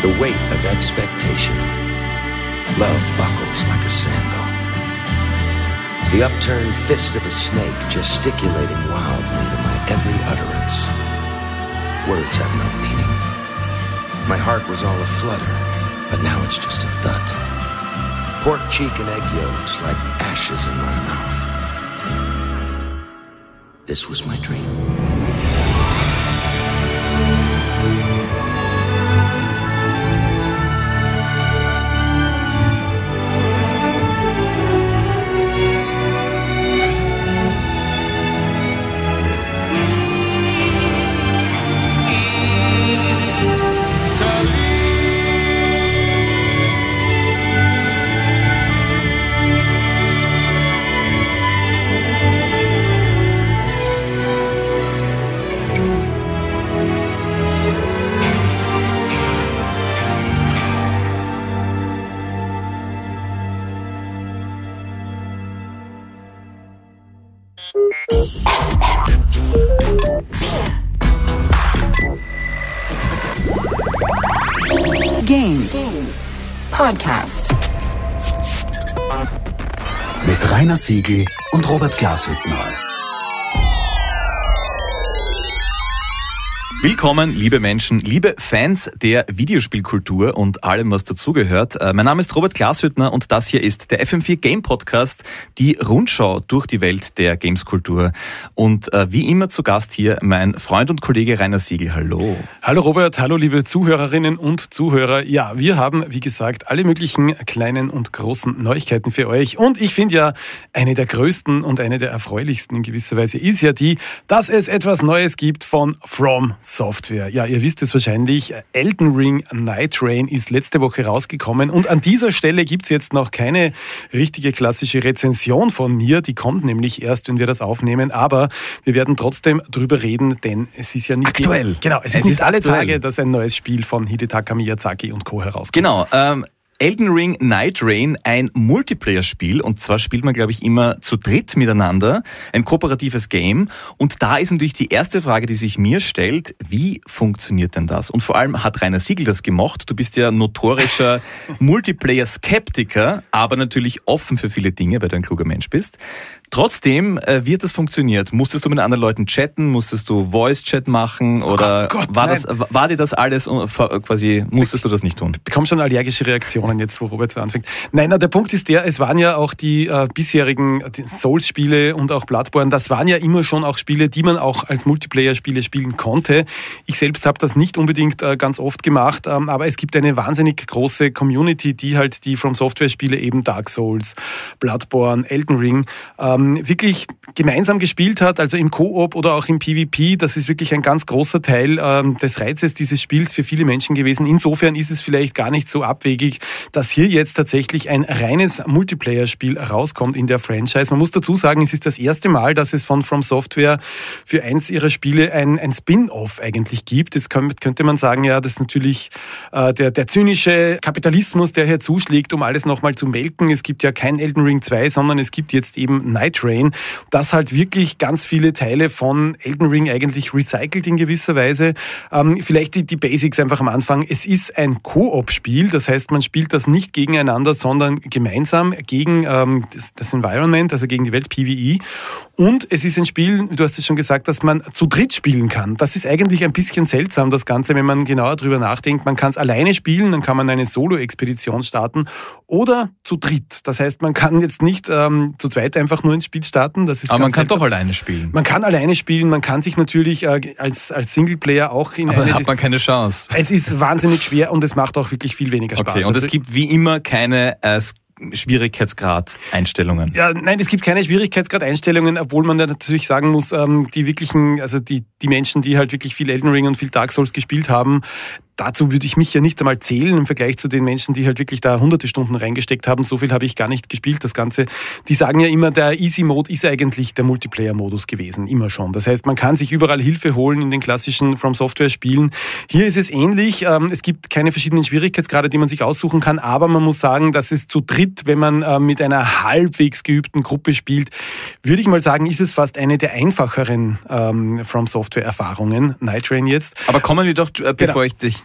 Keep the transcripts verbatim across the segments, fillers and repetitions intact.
the weight of expectation. Love buckles like a sandal. The upturned fist of a snake gesticulating wildly to my every utterance. Words have no meaning. My heart was all aflutter, but now it's just a thud. Pork cheek and egg yolks like ashes in my mouth. This was my dream. Game Podcast mit Rainer Siegel und Robert Glashüttner. Willkommen, liebe Menschen, liebe Fans der Videospielkultur und allem, was dazugehört. Mein Name ist Robert Glashüttner und das hier ist der F M vier Game Podcast, die Rundschau durch die Welt der Gameskultur. Und äh, wie immer zu Gast hier mein Freund und Kollege Rainer Siegel. Hallo. Hallo Robert, hallo liebe Zuhörerinnen und Zuhörer. Ja, wir haben, wie gesagt, alle möglichen kleinen und großen Neuigkeiten für euch. Und ich finde ja, eine der größten und eine der erfreulichsten in gewisser Weise ist ja die, dass es etwas Neues gibt von From Software. Ja, ihr wisst es wahrscheinlich, Elden Ring Night Rain ist letzte Woche rausgekommen und an dieser Stelle gibt's jetzt noch keine richtige klassische Rezension von mir, die kommt nämlich erst, wenn wir das aufnehmen, aber wir werden trotzdem drüber reden, denn es ist ja nicht aktuell. Je- genau, es, es ist nicht alle aktuell. Tage, dass ein neues Spiel von Hidetaka Miyazaki und Co. herauskommt. Genau, ähm Elden Ring Night Rain, ein Multiplayer-Spiel, und zwar spielt man, glaube ich, immer zu dritt miteinander, ein kooperatives Game, und da ist natürlich die erste Frage, die sich mir stellt, wie funktioniert denn das? Und vor allem hat Rainer Siegel das gemacht, du bist ja notorischer Multiplayer-Skeptiker, aber natürlich offen für viele Dinge, weil du ein kluger Mensch bist. Trotzdem, äh, wie hat das funktioniert? Musstest du mit anderen Leuten chatten? Musstest du Voice-Chat machen? Oder oh Gott, Gott, war, das, war dir das alles quasi, musstest du das nicht tun? Ich bekomme schon allergische Reaktionen jetzt, wo Robert so anfängt. Nein, na, der Punkt ist der, es waren ja auch die äh, bisherigen Souls-Spiele und auch Bloodborne, das waren ja immer schon auch Spiele, die man auch als Multiplayer-Spiele spielen konnte. Ich selbst habe das nicht unbedingt äh, ganz oft gemacht, ähm, aber es gibt eine wahnsinnig große Community, die halt die From Software-Spiele, eben Dark Souls, Bloodborne, Elden Ring, äh, wirklich gemeinsam gespielt hat, also im Koop oder auch im PvP. Das ist wirklich ein ganz großer Teil ähm, des Reizes dieses Spiels für viele Menschen gewesen. Insofern ist es vielleicht gar nicht so abwegig, dass hier jetzt tatsächlich ein reines Multiplayer-Spiel rauskommt in der Franchise. Man muss dazu sagen, es ist das erste Mal, dass es von From Software für eins ihrer Spiele ein, ein Spin-off eigentlich gibt. Jetzt könnte man sagen, ja, das ist natürlich äh, der, der zynische Kapitalismus, der hier zuschlägt, um alles nochmal zu melken. Es gibt ja kein Elden Ring zwei, sondern es gibt jetzt eben Night Rain, das halt wirklich ganz viele Teile von Elden Ring eigentlich recycelt in gewisser Weise. Ähm, vielleicht die, die Basics einfach am Anfang. Es ist ein Koop-Spiel, das heißt, man spielt das nicht gegeneinander, sondern gemeinsam gegen ähm, das, das Environment, also gegen die Welt, PvE. Und es ist ein Spiel, du hast es schon gesagt, dass man zu dritt spielen kann. Das ist eigentlich ein bisschen seltsam, das Ganze, wenn man genauer drüber nachdenkt. Man kann es alleine spielen, dann kann man eine Solo-Expedition starten oder zu dritt. Das heißt, man kann jetzt nicht ähm, zu zweit einfach nur ins Spiel starten. Das ist aber man kann seltsam. Doch alleine spielen. Man kann alleine spielen, man kann sich natürlich äh, als, als Singleplayer auch in aber eine... Aber hat man keine Chance. Es ist wahnsinnig schwer und es macht auch wirklich viel weniger Spaß. Okay, und also, es gibt wie immer keine äh, Schwierigkeitsgrad-Einstellungen. Ja, nein, es gibt keine Schwierigkeitsgrad-Einstellungen, obwohl man da natürlich sagen muss, ähm, die wirklichen, also die, die Menschen, die halt wirklich viel Elden Ring und viel Dark Souls gespielt haben, dazu würde ich mich ja nicht einmal zählen im Vergleich zu den Menschen, die halt wirklich da hunderte Stunden reingesteckt haben. So viel habe ich gar nicht gespielt, das Ganze. Die sagen ja immer, der Easy-Mode ist eigentlich der Multiplayer-Modus gewesen, immer schon. Das heißt, man kann sich überall Hilfe holen in den klassischen From-Software-Spielen. Hier ist es ähnlich. Es gibt keine verschiedenen Schwierigkeitsgrade, die man sich aussuchen kann, aber man muss sagen, dass es zu dritt, wenn man mit einer halbwegs geübten Gruppe spielt, würde ich mal sagen, ist es fast eine der einfacheren ähm, From-Software-Erfahrungen. Night Rain jetzt. Aber kommen wir doch, bevor genau. ich dich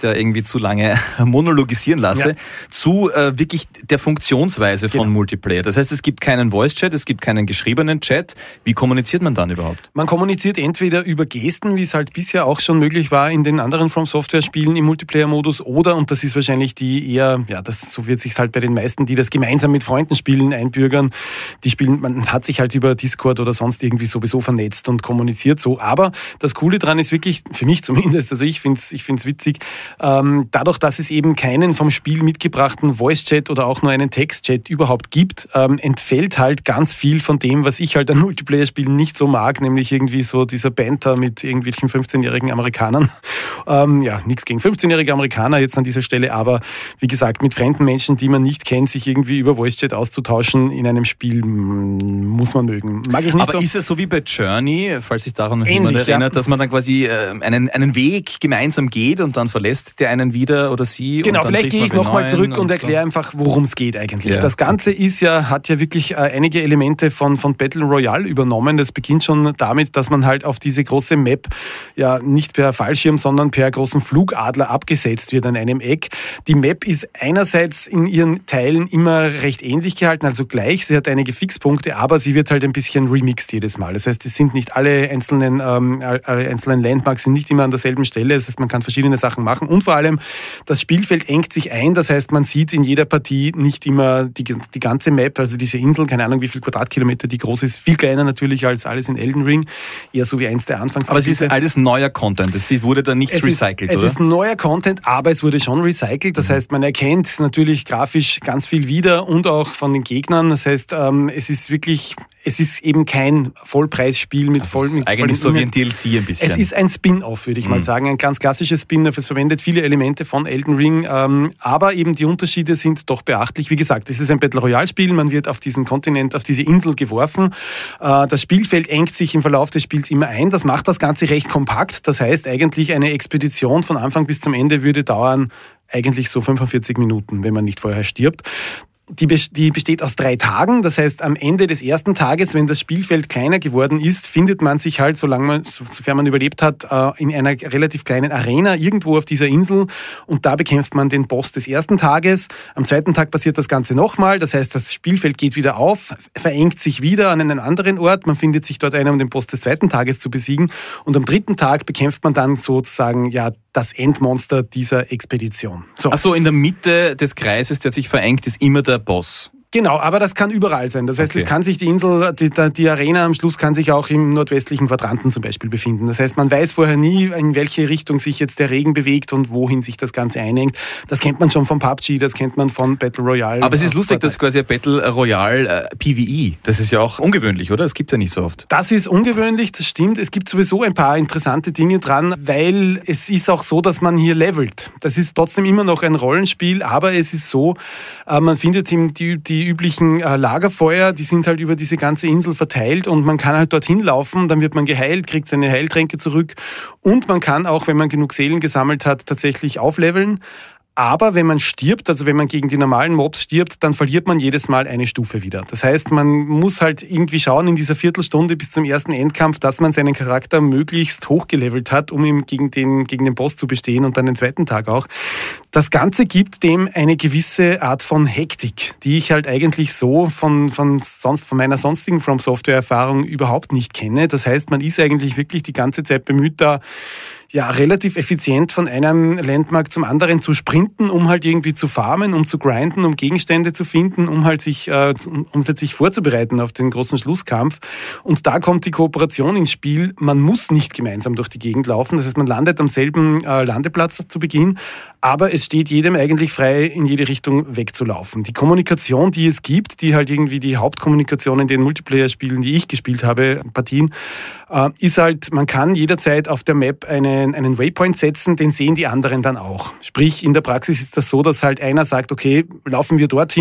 da irgendwie zu lange monologisieren lasse, ja. zu äh, wirklich der Funktionsweise von genau. Multiplayer. Das heißt, es gibt keinen Voice-Chat, es gibt keinen geschriebenen Chat. Wie kommuniziert man dann überhaupt? Man kommuniziert entweder über Gesten, wie es halt bisher auch schon möglich war in den anderen From Software-Spielen im Multiplayer-Modus, oder, und das ist wahrscheinlich die eher, ja, das so wird sich halt bei den meisten, die das gemeinsam mit Freunden spielen, einbürgern. Die spielen, man hat sich halt über Discord oder sonst irgendwie sowieso vernetzt und kommuniziert so. Aber das Coole dran ist wirklich, für mich zumindest, also ich finde es ich find's witzig, ähm, dadurch, dass es eben keinen vom Spiel mitgebrachten Voice-Chat oder auch nur einen Text-Chat überhaupt gibt, ähm, entfällt halt ganz viel von dem, was ich halt an Multiplayer-Spielen nicht so mag, nämlich irgendwie so dieser Banter mit irgendwelchen fünfzehnjährigen Amerikanern. Ähm, ja, nichts gegen fünfzehnjährige Amerikaner jetzt an dieser Stelle, aber wie gesagt, mit fremden Menschen, die man nicht kennt, sich irgendwie über Voice-Chat auszutauschen in einem Spiel, muss man mögen. Mag ich nicht. Aber so. Ist es so wie bei Journey, falls sich daran noch jemand erinnert, ja. dass man dann quasi äh, einen, einen Weg gemeinsam geht und dann verlässt der einen wieder oder sie? Genau, und dann vielleicht gehe ich nochmal zurück und, und erkläre so. einfach, worum es geht eigentlich. Ja. Das Ganze ist ja, hat ja wirklich äh, einige Elemente von, von Battle Royale übernommen. Das beginnt schon damit, dass man halt auf diese große Map ja nicht per Fallschirm, sondern per großen Flugadler abgesetzt wird an einem Eck. Die Map ist einerseits in ihren Teilen immer recht ähnlich gehalten, also gleich. Sie hat einige Fixpunkte, aber sie wird halt ein bisschen remixed jedes Mal. Das heißt, es sind nicht alle einzelnen, ähm, alle einzelnen Landmarks sind nicht immer an derselben Stelle. Das heißt, man kann verschiedene Sachen machen und vor allem das Spielfeld engt sich ein. Das heißt, man sieht in jeder Partie nicht immer die, die ganze Map, also diese Insel, keine Ahnung, wie viel Quadratkilometer die groß ist, viel kleiner natürlich als alles in Elden Ring, eher so wie eins der Anfangs. Aber es ist alles neuer Content, es wurde da nichts es recycelt, ist, oder? Es ist neuer Content, aber es wurde schon recycelt. Das mhm. heißt, man erkennt natürlich grafisch ganz viel wieder und auch von den Gegnern. Das heißt, ähm, es ist wirklich, es ist eben kein Vollpreisspiel mit voll mit eigentlich so wie ein D L C ein bisschen. Es ist ein Spin-off, würde ich mhm. mal sagen, ein ganz klassisches Spin-off. Es verwendet viele Elemente von Elden Ring, ähm, aber eben die Unterschiede sind doch beachtlich. Wie gesagt, es ist ein Battle Royale Spiel. Man wird auf diesen Kontinent, auf diese Insel geworfen. Äh, das Spielfeld engt sich im Verlauf des Spiels immer ein. Das macht das Ganze recht kompakt. Das heißt, eigentlich eine Expedition von Anfang bis zum Ende würde dauern eigentlich so fünfundvierzig Minuten, wenn man nicht vorher stirbt. Die besteht aus drei Tagen, das heißt am Ende des ersten Tages, wenn das Spielfeld kleiner geworden ist, findet man sich halt, solange man, sofern man überlebt hat, in einer relativ kleinen Arena irgendwo auf dieser Insel und da bekämpft man den Boss des ersten Tages. Am zweiten Tag passiert das Ganze nochmal, das heißt das Spielfeld geht wieder auf, verengt sich wieder an einen anderen Ort, man findet sich dort ein, um den Boss des zweiten Tages zu besiegen und am dritten Tag bekämpft man dann sozusagen ja das Endmonster dieser Expedition. So. Achso, in der Mitte des Kreises, der sich verengt, ist immer der Boss. Genau, aber das kann überall sein. Das heißt, okay. es kann sich die Insel, die, die Arena am Schluss kann sich auch im nordwestlichen Quadranten zum Beispiel befinden. Das heißt, man weiß vorher nie, in welche Richtung sich jetzt der Regen bewegt und wohin sich das Ganze einengt. Das kennt man schon von P U B G, das kennt man von Battle Royale. Aber es ist lustig, dass quasi ein Battle Royale äh, P V E, das ist ja auch ungewöhnlich, oder? Das gibt es ja nicht so oft. Das ist ungewöhnlich, das stimmt. Es gibt sowieso ein paar interessante Dinge dran, weil es ist auch so, dass man hier levelt. Das ist trotzdem immer noch ein Rollenspiel, aber es ist so, äh, man findet die, die üblichen äh, Lagerfeuer, die sind halt über diese ganze Insel verteilt und man kann halt dorthin laufen, dann wird man geheilt, kriegt seine Heiltränke zurück und man kann auch, wenn man genug Seelen gesammelt hat, tatsächlich aufleveln. Aber wenn man stirbt, also wenn man gegen die normalen Mobs stirbt, dann verliert man jedes Mal eine Stufe wieder. Das heißt, man muss halt irgendwie schauen in dieser Viertelstunde bis zum ersten Endkampf, dass man seinen Charakter möglichst hochgelevelt hat, um ihm gegen den, gegen den Boss zu bestehen und dann den zweiten Tag auch. Das Ganze gibt dem eine gewisse Art von Hektik, die ich halt eigentlich so von, von, sonst, von meiner sonstigen From Software-Erfahrung überhaupt nicht kenne. Das heißt, man ist eigentlich wirklich die ganze Zeit bemüht, da ja, relativ effizient von einem Landmark zum anderen zu sprinten, um halt irgendwie zu farmen, um zu grinden, um Gegenstände zu finden, um halt sich, äh, um halt sich vorzubereiten auf den großen Schlusskampf. Und da kommt die Kooperation ins Spiel. Man muss nicht gemeinsam durch die Gegend laufen. Das heißt, man landet am selben äh, Landeplatz zu Beginn, aber es steht jedem eigentlich frei, in jede Richtung wegzulaufen. Die Kommunikation, die es gibt, die halt irgendwie die Hauptkommunikation in den Multiplayer-Spielen, die ich gespielt habe, Partien, äh, ist halt, man kann jederzeit auf der Map eine einen Waypoint setzen, den sehen die anderen dann auch. Sprich, in der Praxis ist das so, dass halt einer sagt, okay, laufen wir dorthin,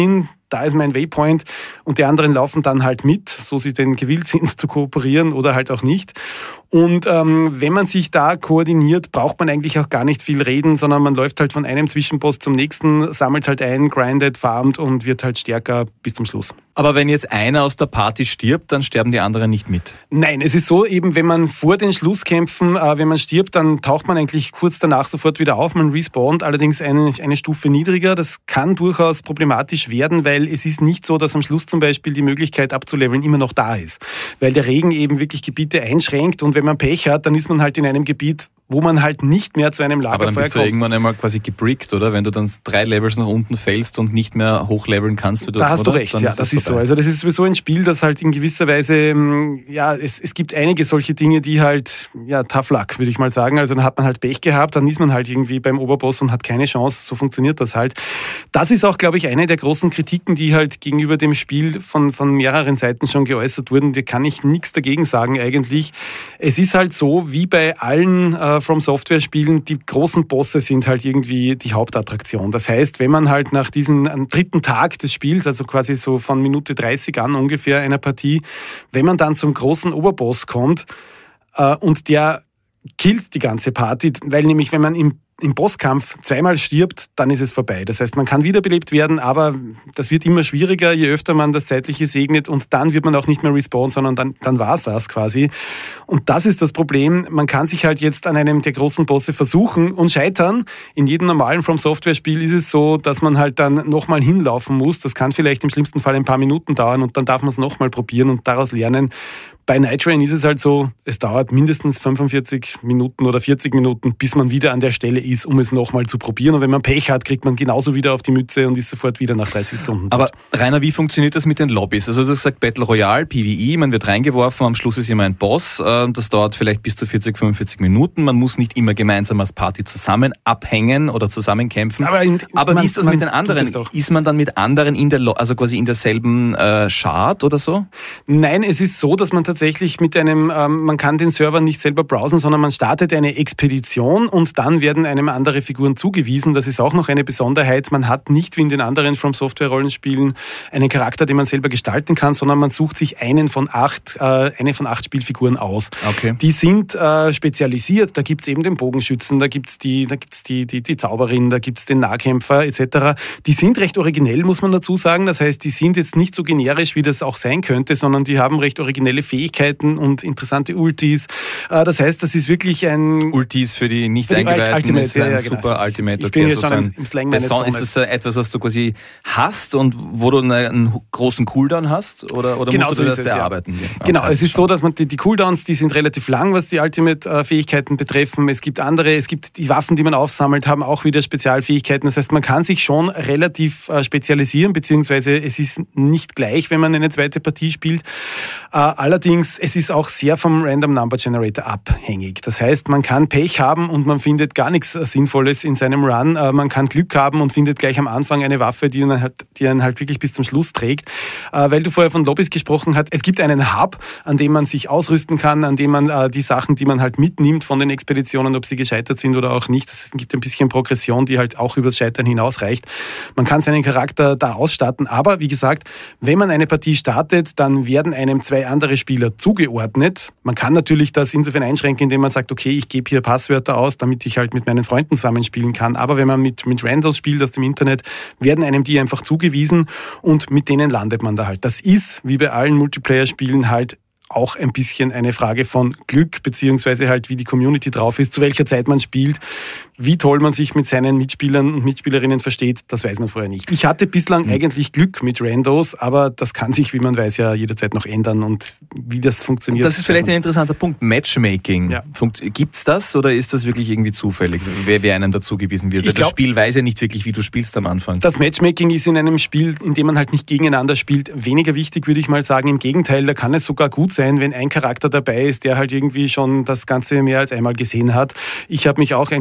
da ist mein Waypoint und die anderen laufen dann halt mit, so sie denn gewillt sind zu kooperieren oder halt auch nicht. Und ähm, wenn man sich da koordiniert, braucht man eigentlich auch gar nicht viel reden, sondern man läuft halt von einem Zwischenboss zum nächsten, sammelt halt ein, grindet, farmt und wird halt stärker bis zum Schluss. Aber wenn jetzt einer aus der Party stirbt, dann sterben die anderen nicht mit? Nein, es ist so eben, wenn man vor den Schlusskämpfen, äh, wenn man stirbt, dann taucht man eigentlich kurz danach sofort wieder auf, man respawnt, allerdings eine, eine Stufe niedriger. Das kann durchaus problematisch werden, weil es ist nicht so, dass am Schluss zum Beispiel die Möglichkeit abzuleveln immer noch da ist. Weil der Regen eben wirklich Gebiete einschränkt und wenn man Pech hat, dann ist man halt in einem Gebiet, wo man halt nicht mehr zu einem Lagerfeuer kommt. Aber dann bist du ja irgendwann einmal quasi gebrickt, oder? Wenn du dann drei Levels nach unten fällst und nicht mehr hochleveln kannst. Wie du, da hast oder? du recht, dann ja, ist das das ist so. Also das ist sowieso ein Spiel, das halt in gewisser Weise, ja, es, es gibt einige solche Dinge, die halt, ja, tough luck, würde ich mal sagen. Also dann hat man halt Pech gehabt, dann ist man halt irgendwie beim Oberboss und hat keine Chance. So funktioniert das halt. Das ist auch, glaube ich, eine der großen Kritiken, die halt gegenüber dem Spiel von, von mehreren Seiten schon geäußert wurden. Da kann ich nichts dagegen sagen eigentlich. Es ist halt so, wie bei allen äh, From Software Spielen, die großen Bosse sind halt irgendwie die Hauptattraktion. Das heißt, wenn man halt nach diesem am dritten Tag des Spiels, also quasi so von Minute dreißig an ungefähr einer Partie, wenn man dann zum großen Oberboss kommt äh, und der killt die ganze Party, weil nämlich wenn man im im Bosskampf zweimal stirbt, dann ist es vorbei. Das heißt, man kann wiederbelebt werden, aber das wird immer schwieriger, je öfter man das Zeitliche segnet und dann wird man auch nicht mehr respawnen, sondern dann, dann war es das quasi. Und das ist das Problem. Man kann sich halt jetzt an einem der großen Bosse versuchen und scheitern. In jedem normalen From-Software-Spiel ist es so, dass man halt dann nochmal hinlaufen muss. Das kann vielleicht im schlimmsten Fall ein paar Minuten dauern und dann darf man es nochmal probieren und daraus lernen. Bei Night Rain ist es halt so, es dauert mindestens fünfundvierzig Minuten oder vierzig Minuten, bis man wieder an der Stelle ist, um es nochmal zu probieren. Und wenn man Pech hat, kriegt man genauso wieder auf die Mütze und ist sofort wieder nach dreißig Sekunden. Aber Rainer, wie funktioniert das mit den Lobbys? Also du hast gesagt Battle Royale, PvE, man wird reingeworfen, am Schluss ist immer ein Boss. Das dauert vielleicht bis zu vierzig, fünfundvierzig Minuten. Man muss nicht immer gemeinsam als Party zusammen abhängen oder zusammenkämpfen. Aber, in, Aber man, wie ist das mit den anderen? Ist man dann mit anderen in der, also quasi in derselben äh, Chart oder so? Nein, es ist so, dass man tatsächlich mit einem, ähm, man kann den Server nicht selber browsen, sondern man startet eine Expedition und dann werden einem andere Figuren zugewiesen. Das ist auch noch eine Besonderheit. Man hat nicht wie in den anderen From Software Rollenspielen einen Charakter, den man selber gestalten kann, sondern man sucht sich einen von acht, äh, eine von acht Spielfiguren aus. Okay. Die sind äh, spezialisiert. Da gibt's eben den Bogenschützen, da gibt's die, da gibt's die, die, die Zauberin, da gibt's den Nahkämpfer et cetera. Die sind recht originell, muss man dazu sagen. Das heißt, die sind jetzt nicht so generisch, wie das auch sein könnte, sondern die haben recht originelle Fähigkeiten und interessante Ultis. Das heißt, das ist wirklich ein... Ultis für die nicht eingeweihten ist ein ja, ja, super genau. Ultimate. Ich bin okay, jetzt also schon so im, im Slang meines Sohnes. Ist das etwas, was du quasi hast und wo du einen großen Cooldown hast? Oder, oder genau musst so du das ist es, erarbeiten? Ja. Ja, genau, es ist schon. so, dass man die, die Cooldowns, die sind relativ lang, was die Ultimate-Fähigkeiten betreffen. Es gibt andere, es gibt die Waffen, die man aufsammelt, haben auch wieder Spezialfähigkeiten. Das heißt, man kann sich schon relativ spezialisieren, beziehungsweise es ist nicht gleich, wenn man eine zweite Partie spielt. Allerdings, es ist auch sehr vom Random Number Generator abhängig. Das heißt, man kann Pech haben und man findet gar nichts Sinnvolles in seinem Run. Man kann Glück haben und findet gleich am Anfang eine Waffe, die einen halt, die einen halt wirklich bis zum Schluss trägt. Weil du vorher von Lobbys gesprochen hast, es gibt einen Hub, an dem man sich ausrüsten kann, an dem man die Sachen, die man halt mitnimmt von den Expeditionen, ob sie gescheitert sind oder auch nicht, es gibt ein bisschen Progression, die halt auch übers Scheitern hinausreicht. Man kann seinen Charakter da ausstatten, aber wie gesagt, wenn man eine Partie startet, dann werden einem zwei andere Spieler zugeordnet. Man kann natürlich das insofern einschränken, indem man sagt, okay, ich gebe hier Passwörter aus, damit ich halt mit meinen Freunden zusammenspielen kann. Aber wenn man mit, mit Randos spielt aus dem Internet, werden einem die einfach zugewiesen und mit denen landet man da halt. Das ist, wie bei allen Multiplayer-Spielen, halt auch ein bisschen eine Frage von Glück, beziehungsweise halt wie die Community drauf ist, zu welcher Zeit man spielt. Wie toll man sich mit seinen Mitspielern und Mitspielerinnen versteht, das weiß man vorher nicht. Ich hatte bislang mhm. eigentlich Glück mit Randos, aber das kann sich, wie man weiß, ja jederzeit noch ändern und wie das funktioniert. Das ist vielleicht ein interessanter Punkt. Matchmaking. Ja. Gibt's das oder ist das wirklich irgendwie zufällig, wer, wer einem dazugewiesen wird? Ich glaub, das Spiel weiß ja nicht wirklich, wie du spielst am Anfang. Das Matchmaking ist in einem Spiel, in dem man halt nicht gegeneinander spielt, weniger wichtig, würde ich mal sagen. Im Gegenteil, da kann es sogar gut sein, wenn ein Charakter dabei ist, der halt irgendwie schon das Ganze mehr als einmal gesehen hat. Ich habe mich auch ein bisschen carry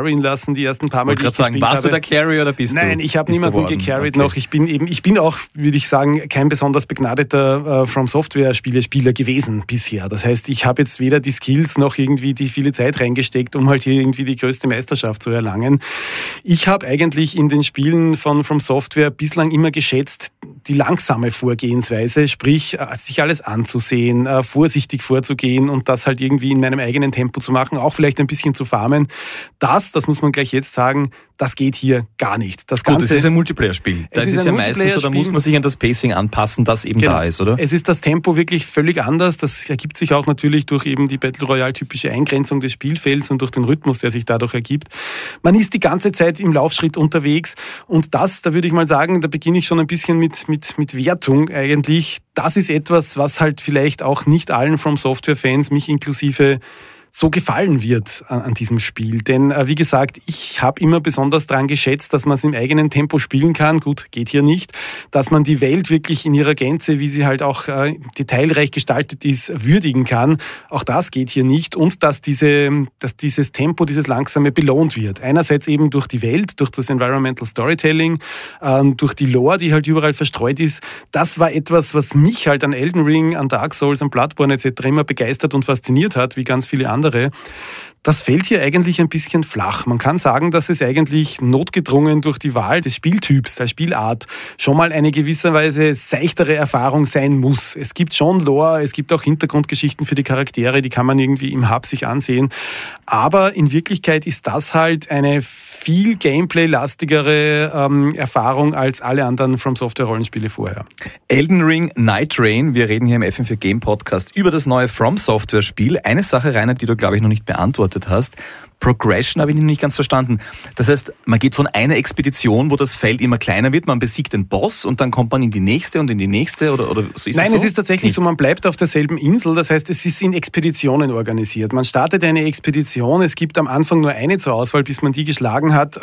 carryen lassen, die ersten paar Mal, die ich gespielt habe. Warst du der Carry oder bist Nein, du? Nein, ich habe niemanden gecarried okay. noch. Ich bin eben, ich bin auch, würde ich sagen, kein besonders begnadeter äh, From Software-Spieler gewesen bisher. Das heißt, ich habe jetzt weder die Skills noch irgendwie die viele Zeit reingesteckt, um halt hier irgendwie die größte Meisterschaft zu erlangen. Ich habe eigentlich in den Spielen von From Software bislang immer geschätzt, die langsame Vorgehensweise, sprich, sich alles anzusehen, vorsichtig vorzugehen und das halt irgendwie in meinem eigenen Tempo zu machen, auch vielleicht ein bisschen zu farmen. Das, das muss man gleich jetzt sagen, das geht hier gar nicht. Das Gut, Ganze, es ist ein Multiplayer-Spiel. Da ist es ja meistens so, da muss man sich an das Pacing anpassen, das eben genau. da ist, oder? Es ist das Tempo wirklich völlig anders. Das ergibt sich auch natürlich durch eben die Battle Royale-typische Eingrenzung des Spielfelds und durch den Rhythmus, der sich dadurch ergibt. Man ist die ganze Zeit im Laufschritt unterwegs und das, da würde ich mal sagen, da beginne ich schon ein bisschen mit, mit, mit Wertung eigentlich. Das ist etwas, was halt vielleicht auch nicht allen From Software-Fans, mich inklusive, so gefallen wird an, an diesem Spiel. Denn äh, wie gesagt, ich habe immer besonders daran geschätzt, dass man es im eigenen Tempo spielen kann. Gut, geht hier nicht. Dass man die Welt wirklich in ihrer Gänze, wie sie halt auch äh, detailreich gestaltet ist, würdigen kann. Auch das geht hier nicht. Und dass, diese, dass dieses Tempo, dieses Langsame belohnt wird. Einerseits eben durch die Welt, durch das Environmental Storytelling, äh, durch die Lore, die halt überall verstreut ist. Das war etwas, was mich halt an Elden Ring, an Dark Souls, an Bloodborne et cetera immer begeistert und fasziniert hat, wie ganz viele andere. Andere. Das fällt hier eigentlich ein bisschen flach. Man kann sagen, dass es eigentlich notgedrungen durch die Wahl des Spieltyps, der Spielart, schon mal eine gewisserweise seichtere Erfahrung sein muss. Es gibt schon Lore, es gibt auch Hintergrundgeschichten für die Charaktere, die kann man irgendwie im Hub sich ansehen. Aber in Wirklichkeit ist das halt eine viel Gameplay-lastigere ähm, Erfahrung als alle anderen From Software-Rollenspiele vorher. Elden Ring Night Rain, wir reden hier im F M vier Game Podcast über das neue From Software-Spiel. Eine Sache, Rainer, die du, glaube ich, noch nicht beantwortet hast. Progression habe ich noch nicht ganz verstanden. Das heißt, man geht von einer Expedition, wo das Feld immer kleiner wird, man besiegt den Boss und dann kommt man in die nächste und in die nächste oder, oder so ist Nein, es so? es ist tatsächlich nicht so, man bleibt auf derselben Insel, das heißt, es ist in Expeditionen organisiert. Man startet eine Expedition, es gibt am Anfang nur eine zur Auswahl, bis man die geschlagen hat.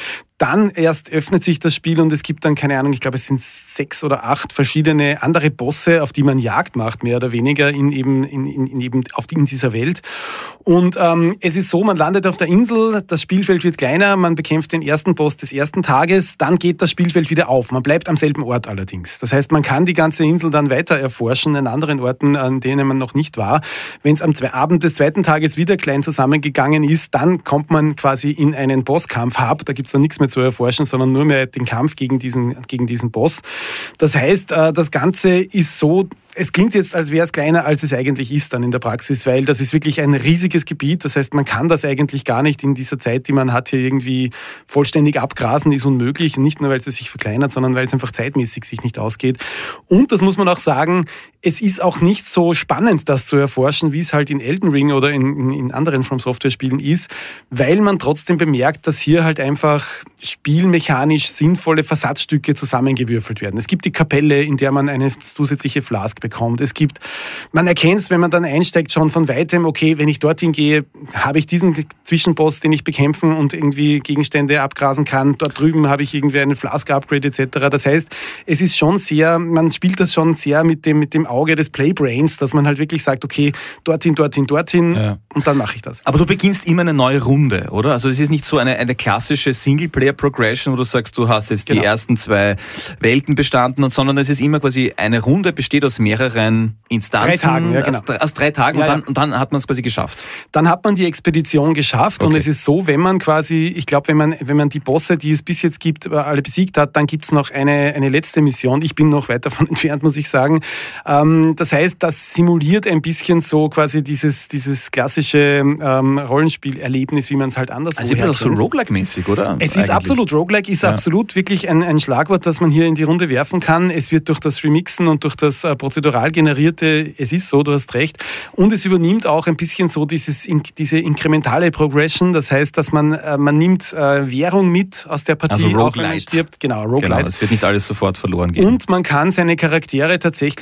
Dann erst öffnet sich das Spiel und es gibt dann, keine Ahnung, ich glaube, es sind sechs oder acht verschiedene andere Bosse, auf die man Jagd macht, mehr oder weniger in eben, in, in, in eben auf die, in dieser Welt. Und ähm, es ist so, man landet auf der Insel, das Spielfeld wird kleiner, man bekämpft den ersten Boss des ersten Tages, dann geht das Spielfeld wieder auf. Man bleibt am selben Ort allerdings. Das heißt, man kann die ganze Insel dann weiter erforschen an anderen Orten, an denen man noch nicht war. Wenn es am Abend des zweiten Tages wieder klein zusammengegangen ist, dann kommt man quasi in einen Bosskampf-Hub. Da gibt's dann nichts mehr zu erforschen, sondern nur mehr den Kampf gegen diesen, gegen diesen Boss. Das heißt, das Ganze ist so, es klingt jetzt, als wäre es kleiner, als es eigentlich ist dann in der Praxis, weil das ist wirklich ein riesiges Gebiet. Das heißt, man kann das eigentlich gar nicht in dieser Zeit, die man hat, hier irgendwie vollständig abgrasen, ist unmöglich. Nicht nur, weil es sich verkleinert, sondern weil es einfach zeitmäßig sich nicht ausgeht. Und das muss man auch sagen, es ist auch nicht so spannend, das zu erforschen, wie es halt in Elden Ring oder in, in, in anderen From Software-Spielen ist, weil man trotzdem bemerkt, dass hier halt einfach spielmechanisch sinnvolle Versatzstücke zusammengewürfelt werden. Es gibt die Kapelle, in der man eine zusätzliche Flask bekommt. Es gibt, man erkennt es, wenn man dann einsteigt, schon von weitem, okay, wenn ich dorthin gehe, habe ich diesen Zwischenboss, den ich bekämpfen und irgendwie Gegenstände abgrasen kann. Dort drüben habe ich irgendwie einen Flask-Upgrade et cetera. Das heißt, es ist schon sehr, man spielt das schon sehr mit dem, mit dem Auge des Playbrains, dass man halt wirklich sagt, okay, dorthin, dorthin, dorthin ja. und dann mache ich das. Aber du beginnst immer eine neue Runde, oder? Also es ist nicht so eine, eine klassische Singleplayer-Progression, wo du sagst, du hast jetzt genau. die ersten zwei Welten bestanden, und, sondern es ist immer quasi eine Runde, besteht aus mehreren Instanzen. Drei Tagen, ja, genau. aus, aus drei Tagen ja, und, dann, ja. und dann hat man es quasi geschafft. Dann hat man die Expedition geschafft okay. und es ist so, wenn man quasi, ich glaube, wenn man, wenn man die Bosse, die es bis jetzt gibt, alle besiegt hat, dann gibt es noch eine, eine letzte Mission. Ich bin noch weit davon entfernt, muss ich sagen. Ähm, das heißt, das simuliert ein bisschen so quasi dieses, dieses klassische ähm, Rollenspielerlebnis, wie man es halt anderswo Also es ist auch so Roguelike-mäßig, oder? Es ist Eigentlich. absolut Roguelike, ist ja. absolut wirklich ein, ein Schlagwort, das man hier in die Runde werfen kann. Es wird durch das Remixen und durch das äh, prozedural generierte, es ist so, du hast recht, und es übernimmt auch ein bisschen so dieses, in, diese inkrementale Progression, das heißt, dass man, äh, man nimmt äh, Währung mit aus der Partie, also auch wenn man stirbt. Genau, Roguelite. Genau, es wird nicht alles sofort verloren gehen. Und man kann seine Charaktere tatsächlich mit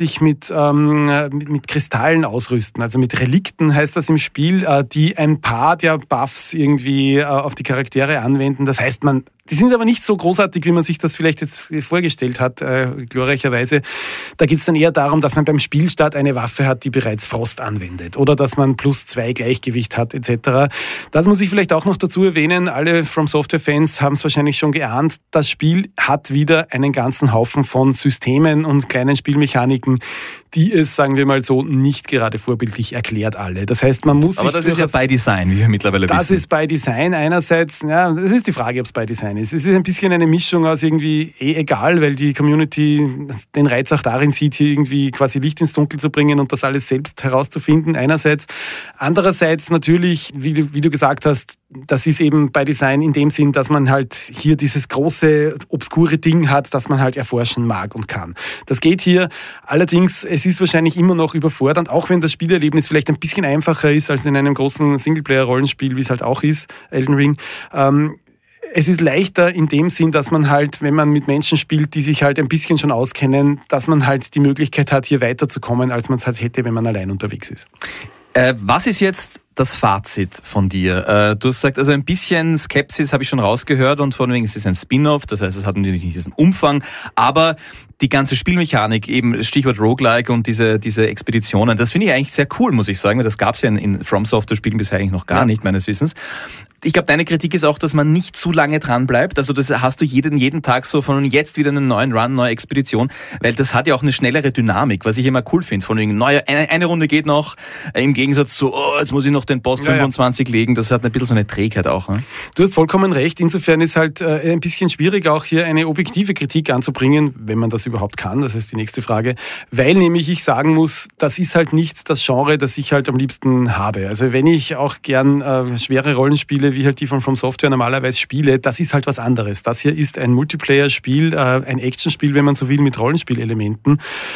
mit, ähm, mit, mit Kristallen ausrüsten, also mit Relikten heißt das im Spiel, äh, die ein paar der Buffs irgendwie äh, auf die Charaktere anwenden. Das heißt, man Die sind aber nicht so großartig, wie man sich das vielleicht jetzt vorgestellt hat, äh, glorreicherweise. Da geht es dann eher darum, dass man beim Spielstart eine Waffe hat, die bereits Frost anwendet oder dass man plus zwei Gleichgewicht hat et cetera. Das muss ich vielleicht auch noch dazu erwähnen. Alle From Software-Fans haben es wahrscheinlich schon geahnt. Das Spiel hat wieder einen ganzen Haufen von Systemen und kleinen Spielmechaniken, die es, sagen wir mal so, nicht gerade vorbildlich erklärt alle. Das heißt, man muss Aber sich das ist ja by Design, wie wir mittlerweile das wissen. Das ist by Design einerseits, ja, das ist die Frage, ob es by Design ist. Es ist ein bisschen eine Mischung aus irgendwie eh egal, weil die Community den Reiz auch darin sieht, hier irgendwie quasi Licht ins Dunkel zu bringen und das alles selbst herauszufinden, einerseits. Andererseits natürlich, wie du, wie du gesagt hast, das ist eben by Design in dem Sinn, dass man halt hier dieses große, obskure Ding hat, das man halt erforschen mag und kann. Das geht hier. Allerdings, es ist wahrscheinlich immer noch überfordernd, auch wenn das Spielerlebnis vielleicht ein bisschen einfacher ist als in einem großen Singleplayer-Rollenspiel, wie es halt auch ist, Elden Ring. Ähm, Es ist leichter in dem Sinn, dass man halt, wenn man mit Menschen spielt, die sich halt ein bisschen schon auskennen, dass man halt die Möglichkeit hat, hier weiterzukommen, als man es halt hätte, wenn man allein unterwegs ist. Äh, was ist jetzt das Fazit von dir? Äh, du hast gesagt, also ein bisschen Skepsis habe ich schon rausgehört und von wegen es ist ein Spin-off, das heißt, es hat natürlich nicht diesen Umfang, aber die ganze Spielmechanik, eben Stichwort Roguelike und diese diese Expeditionen, das finde ich eigentlich sehr cool, muss ich sagen, weil das gab es ja in, in From Software-Spielen bisher eigentlich noch gar ja. nicht, meines Wissens. Ich glaube, deine Kritik ist auch, dass man nicht zu lange dran bleibt. Also das hast du jeden jeden Tag so von jetzt wieder einen neuen Run, neue Expedition, weil das hat ja auch eine schnellere Dynamik, was ich immer cool finde. Von wegen neue eine, eine Runde geht noch, im Gegensatz zu oh, jetzt muss ich noch den Boss ja, fünfundzwanzig ja. legen. Das hat ein bisschen so eine Trägheit auch. Ne? Du hast vollkommen recht. Insofern ist halt äh, ein bisschen schwierig, auch hier eine objektive Kritik anzubringen, wenn man das überhaupt kann. Das ist die nächste Frage. Weil nämlich ich sagen muss, das ist halt nicht das Genre, das ich halt am liebsten habe. Also wenn ich auch gern äh, schwere Rollenspiele wie halt die von From Software normalerweise spiele, das ist halt was anderes. Das hier ist ein Multiplayer-Spiel, äh, ein Actionspiel, wenn man so will, mit Rollenspielelementen.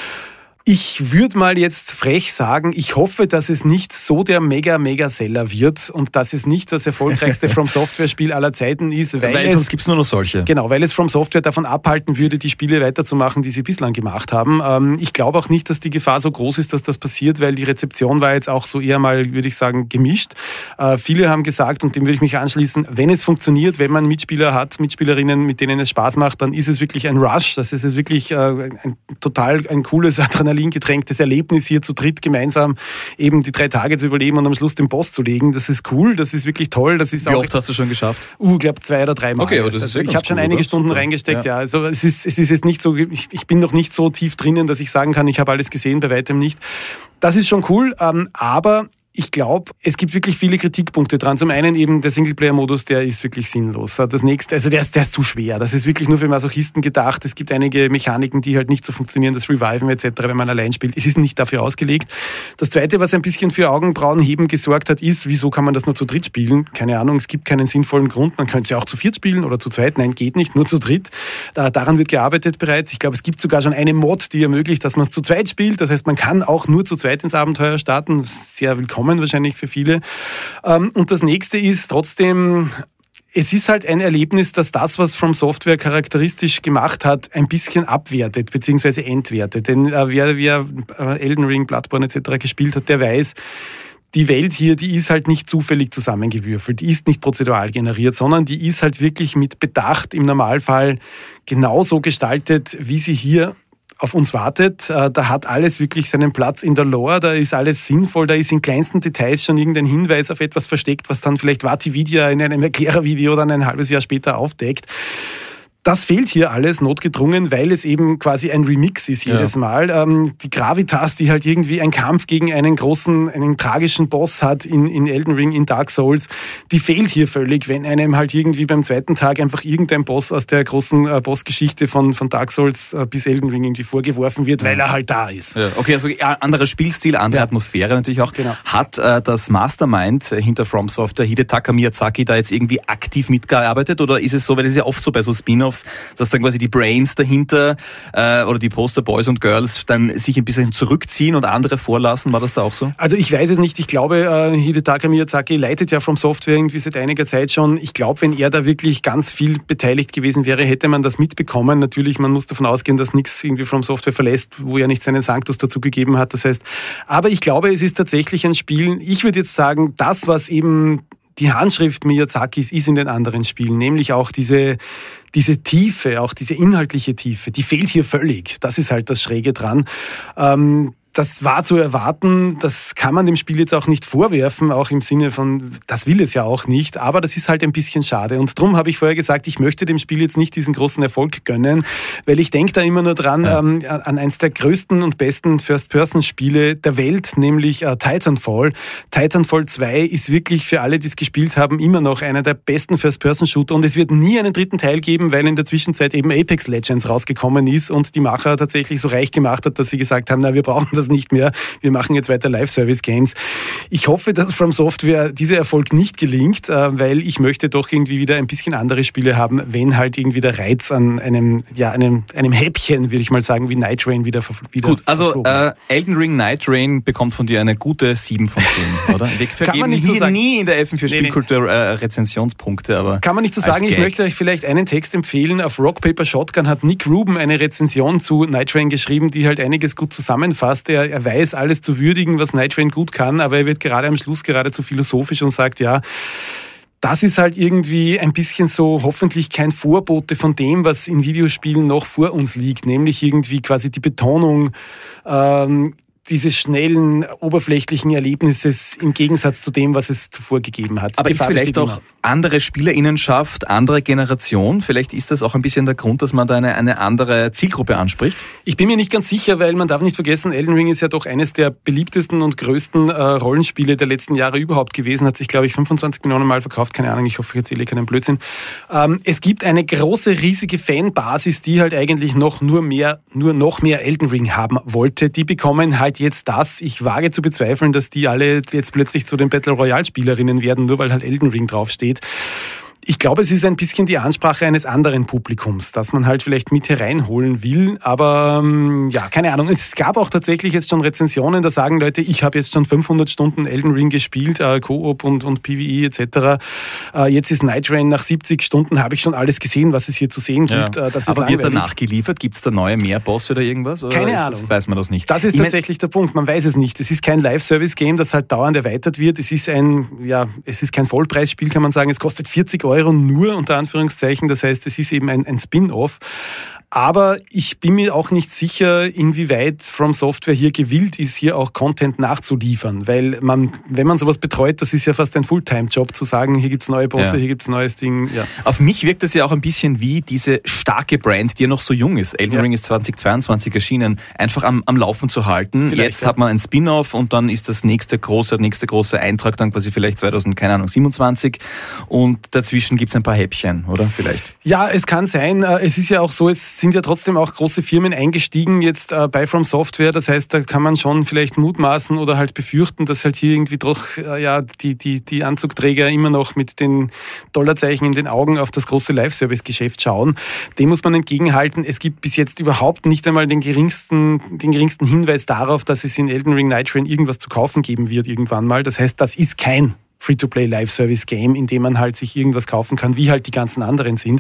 Ich würde mal jetzt frech sagen, ich hoffe, dass es nicht so der Mega-Mega-Seller wird und dass es nicht das erfolgreichste From Software-Spiel aller Zeiten ist. Weil, weil es, sonst gibt es nur noch solche. Genau, weil es From Software davon abhalten würde, die Spiele weiterzumachen, die sie bislang gemacht haben. Ähm, ich glaube auch nicht, dass die Gefahr so groß ist, dass das passiert, weil die Rezeption war jetzt auch so eher mal, würde ich sagen, gemischt. Äh, viele haben gesagt, und dem würde ich mich anschließen, wenn es funktioniert, wenn man Mitspieler hat, Mitspielerinnen, mit denen es Spaß macht, dann ist es wirklich ein Rush. Das ist wirklich äh, ein total ein cooles Adrenalin getränktes Erlebnis, hier zu dritt gemeinsam eben die drei Tage zu überleben und am Schluss den Boss zu legen. Das ist cool, das ist wirklich toll. Das ist Wie auch oft hast du schon geschafft? Uh, ich glaube zwei oder drei Mal. Okay, aber das also ist ich habe schon cool, einige oder? Stunden Super. reingesteckt, ja. ja. Also es ist, es ist jetzt nicht so, ich, ich bin noch nicht so tief drinnen, dass ich sagen kann, ich habe alles gesehen, bei weitem nicht. Das ist schon cool, ähm, aber ich glaube, es gibt wirklich viele Kritikpunkte dran. Zum einen eben der Singleplayer-Modus, der ist wirklich sinnlos. Das nächste, also der ist, der ist zu schwer. Das ist wirklich nur für Masochisten gedacht. Es gibt einige Mechaniken, die halt nicht so funktionieren, das Reviven et cetera, wenn man allein spielt. Es ist nicht dafür ausgelegt. Das zweite, was ein bisschen für Augenbrauenheben gesorgt hat, ist, wieso kann man das nur zu dritt spielen? Keine Ahnung, es gibt keinen sinnvollen Grund. Man könnte es ja auch zu viert spielen oder zu zweit. Nein, geht nicht, nur zu dritt. Da, daran wird gearbeitet bereits. Ich glaube, es gibt sogar schon eine Mod, die ermöglicht, dass man es zu zweit spielt. Das heißt, man kann auch nur zu zweit ins Abenteuer starten. Sehr willkommen wahrscheinlich für viele. Und das nächste ist trotzdem, es ist halt ein Erlebnis, dass das, was From Software charakteristisch gemacht hat, ein bisschen abwertet bzw. entwertet. Denn äh, wer, wer Elden Ring, Bloodborne et cetera gespielt hat, der weiß, die Welt hier, die ist halt nicht zufällig zusammengewürfelt, die ist nicht prozedural generiert, sondern die ist halt wirklich mit Bedacht im Normalfall genauso gestaltet, wie sie hier auf uns wartet. Da hat alles wirklich seinen Platz in der Lore, da ist alles sinnvoll, da ist in kleinsten Details schon irgendein Hinweis auf etwas versteckt, was dann vielleicht Vatividia in einem Erklärervideo dann ein halbes Jahr später aufdeckt. Das fehlt hier alles notgedrungen, weil es eben quasi ein Remix ist jedes ja. Mal. Ähm, die Gravitas, die halt irgendwie ein Kampf gegen einen großen, einen tragischen Boss hat in, in Elden Ring, in Dark Souls, die fehlt hier völlig, wenn einem halt irgendwie beim zweiten Tag einfach irgendein Boss aus der großen äh, Bossgeschichte von, von Dark Souls äh, bis Elden Ring irgendwie vorgeworfen wird, ja. weil er halt da ist. Ja. Okay, also anderer Spielstil, andere ja. Atmosphäre natürlich auch. Genau. Hat äh, das Mastermind hinter From Software, Hidetaka Miyazaki, da jetzt irgendwie aktiv mitgearbeitet oder ist es so, weil das ist ja oft so bei so Spin-offs, Spin-Offs, dass dann quasi die Brains dahinter äh, oder die Poster-Boys und Girls dann sich ein bisschen zurückziehen und andere vorlassen. War das da auch so? Also ich weiß es nicht. Ich glaube, äh, Hidetaka Miyazaki leitet ja From Software irgendwie seit einiger Zeit schon. Ich glaube, wenn er da wirklich ganz viel beteiligt gewesen wäre, hätte man das mitbekommen. Natürlich, man muss davon ausgehen, dass nichts irgendwie From Software verlässt, wo er nicht seinen Sanctus dazu gegeben hat. Das heißt, aber ich glaube, es ist tatsächlich ein Spiel. Ich würde jetzt sagen, das, was eben die Handschrift Miyazakis ist in den anderen Spielen, nämlich auch diese, diese Tiefe, auch diese inhaltliche Tiefe, die fehlt hier völlig. Das ist halt das Schräge dran. Ähm, Das war zu erwarten, das kann man dem Spiel jetzt auch nicht vorwerfen, auch im Sinne von, das will es ja auch nicht, aber das ist halt ein bisschen schade. Und darum habe ich vorher gesagt, ich möchte dem Spiel jetzt nicht diesen großen Erfolg gönnen, weil ich denke da immer nur dran, ja. ähm, an eins der größten und besten First-Person-Spiele der Welt, nämlich äh, Titanfall. Titanfall zwei ist wirklich für alle, die es gespielt haben, immer noch einer der besten First-Person-Shooter und es wird nie einen dritten Teil geben, weil in der Zwischenzeit eben Apex Legends rausgekommen ist und die Macher tatsächlich so reich gemacht hat, dass sie gesagt haben, na, wir brauchen das nicht mehr. Wir machen jetzt weiter Live-Service-Games. Ich hoffe, dass From Software dieser Erfolg nicht gelingt, weil ich möchte doch irgendwie wieder ein bisschen andere Spiele haben, wenn halt irgendwie der Reiz an einem, ja, einem, einem Häppchen, würde ich mal sagen, wie Night Rain wieder, wieder Gut, also äh, Elden Ring Night Rain bekommt von dir eine gute sieben von zehn, oder? Wir vergeben Kann man nicht hier so sagen. nie in der F vier Nee, Spielkultur äh, Rezensionspunkte, aber kann man nicht so als sagen. Ich Gag. möchte euch vielleicht einen Text empfehlen. Auf Rock Paper Shotgun hat Nick Rubin eine Rezension zu Night Rain geschrieben, die halt einiges gut zusammenfasst. Er, er weiß alles zu würdigen, was Night Rain gut kann, aber er wird gerade am Schluss geradezu philosophisch und sagt, ja, das ist halt irgendwie ein bisschen so hoffentlich kein Vorbote von dem, was in Videospielen noch vor uns liegt, nämlich irgendwie quasi die Betonung ähm, dieses schnellen, oberflächlichen Erlebnisses im Gegensatz zu dem, was es zuvor gegeben hat. Aber ist vielleicht auch immer. andere SpielerInnenschaft, andere Generation? Vielleicht ist das auch ein bisschen der Grund, dass man da eine, eine andere Zielgruppe anspricht? Ich bin mir nicht ganz sicher, weil man darf nicht vergessen, Elden Ring ist ja doch eines der beliebtesten und größten äh, Rollenspiele der letzten Jahre überhaupt gewesen. Hat sich, glaube ich, fünfundzwanzig Millionen Mal verkauft. Keine Ahnung, ich hoffe, ich erzähle keinen Blödsinn. Ähm, es gibt eine große, riesige Fanbasis, die halt eigentlich noch nur mehr, nur noch mehr Elden Ring haben wollte. Die bekommen halt jetzt das. Ich wage zu bezweifeln, dass die alle jetzt plötzlich zu den Battle Royale Spielerinnen werden, nur weil halt Elden Ring draufsteht. Ich glaube, es ist ein bisschen die Ansprache eines anderen Publikums, dass man halt vielleicht mit hereinholen will, aber ja, keine Ahnung. Es gab auch tatsächlich jetzt schon Rezensionen, da sagen Leute, ich habe jetzt schon fünfhundert Stunden Elden Ring gespielt, äh, Koop und, und PvE et cetera. Äh, jetzt ist Night Rain, nach siebzig Stunden habe ich schon alles gesehen, was es hier zu sehen gibt. Ja. Äh, das ist aber langweilig. Wird danach geliefert? Gibt es da neue mehr Bosse oder irgendwas? Oder keine ist Ahnung. Das, weiß man das nicht? Das ist ich tatsächlich mein, der Punkt. Man weiß es nicht. Es ist kein Live-Service-Game, das halt dauernd erweitert wird. Es ist ein, ja, es ist kein Vollpreisspiel, kann man sagen. Es kostet vierzig Euro nur, unter Anführungszeichen. Das heißt, es ist eben ein, ein Spin-off. Aber ich bin mir auch nicht sicher, inwieweit From Software hier gewillt ist, hier auch Content nachzuliefern. Weil man, wenn man sowas betreut, das ist ja fast ein Fulltime-Job, zu sagen, hier gibt's neue Bosse, ja. hier gibt's neues Ding. Ja. Auf mich wirkt das ja auch ein bisschen wie diese starke Brand, die ja noch so jung ist. Elden ja. Ring ist zweitausendzweiundzwanzig erschienen, einfach am, am Laufen zu halten. Vielleicht, Jetzt ja. hat man ein Spin-off und dann ist das nächste große, nächste große Eintrag dann quasi vielleicht zweitausend, keine Ahnung, siebenundzwanzig und dazwischen gibt's ein paar Häppchen, oder? Vielleicht. Ja, es kann sein. Es ist ja auch so, es sind ja trotzdem auch große Firmen eingestiegen jetzt äh, bei From Software. Das heißt, da kann man schon vielleicht mutmaßen oder halt befürchten, dass halt hier irgendwie doch äh, ja die die die Anzugträger immer noch mit den Dollarzeichen in den Augen auf das große Live-Service-Geschäft schauen. Dem muss man entgegenhalten. Es gibt bis jetzt überhaupt nicht einmal den geringsten den geringsten Hinweis darauf, dass es in Elden Ring Night Rain irgendwas zu kaufen geben wird irgendwann mal. Das heißt, das ist kein Free-to-Play Live-Service-Game, in dem man halt sich irgendwas kaufen kann, wie halt die ganzen anderen sind.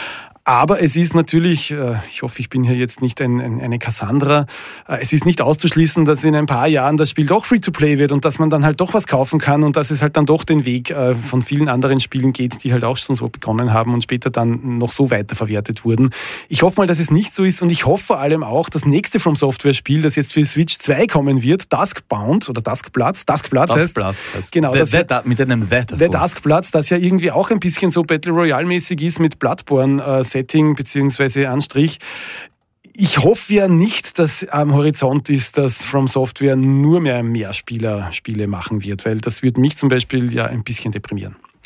Aber es ist natürlich, ich hoffe, ich bin hier jetzt nicht ein, ein, eine Cassandra, es ist nicht auszuschließen, dass in ein paar Jahren das Spiel doch Free-to-Play wird und dass man dann halt doch was kaufen kann und dass es halt dann doch den Weg von vielen anderen Spielen geht, die halt auch schon so begonnen haben und später dann noch so weiterverwertet wurden. Ich hoffe mal, dass es nicht so ist und ich hoffe vor allem auch, das nächste From Software-Spiel, das jetzt für Switch zwei kommen wird, Duskbound oder Duskplatz, Duskplatz heißt, Duskplatz heißt genau, the, das the, the, mit einem The davor. Der Duskplatz, das ja irgendwie auch ein bisschen so Battle Royale-mäßig ist mit Bloodborne äh, Setting beziehungsweise Anstrich. Ich hoffe ja nicht, dass am Horizont ist, dass From Software nur mehr Mehrspieler-Spiele machen wird, weil das würde mich zum Beispiel ja ein bisschen deprimieren.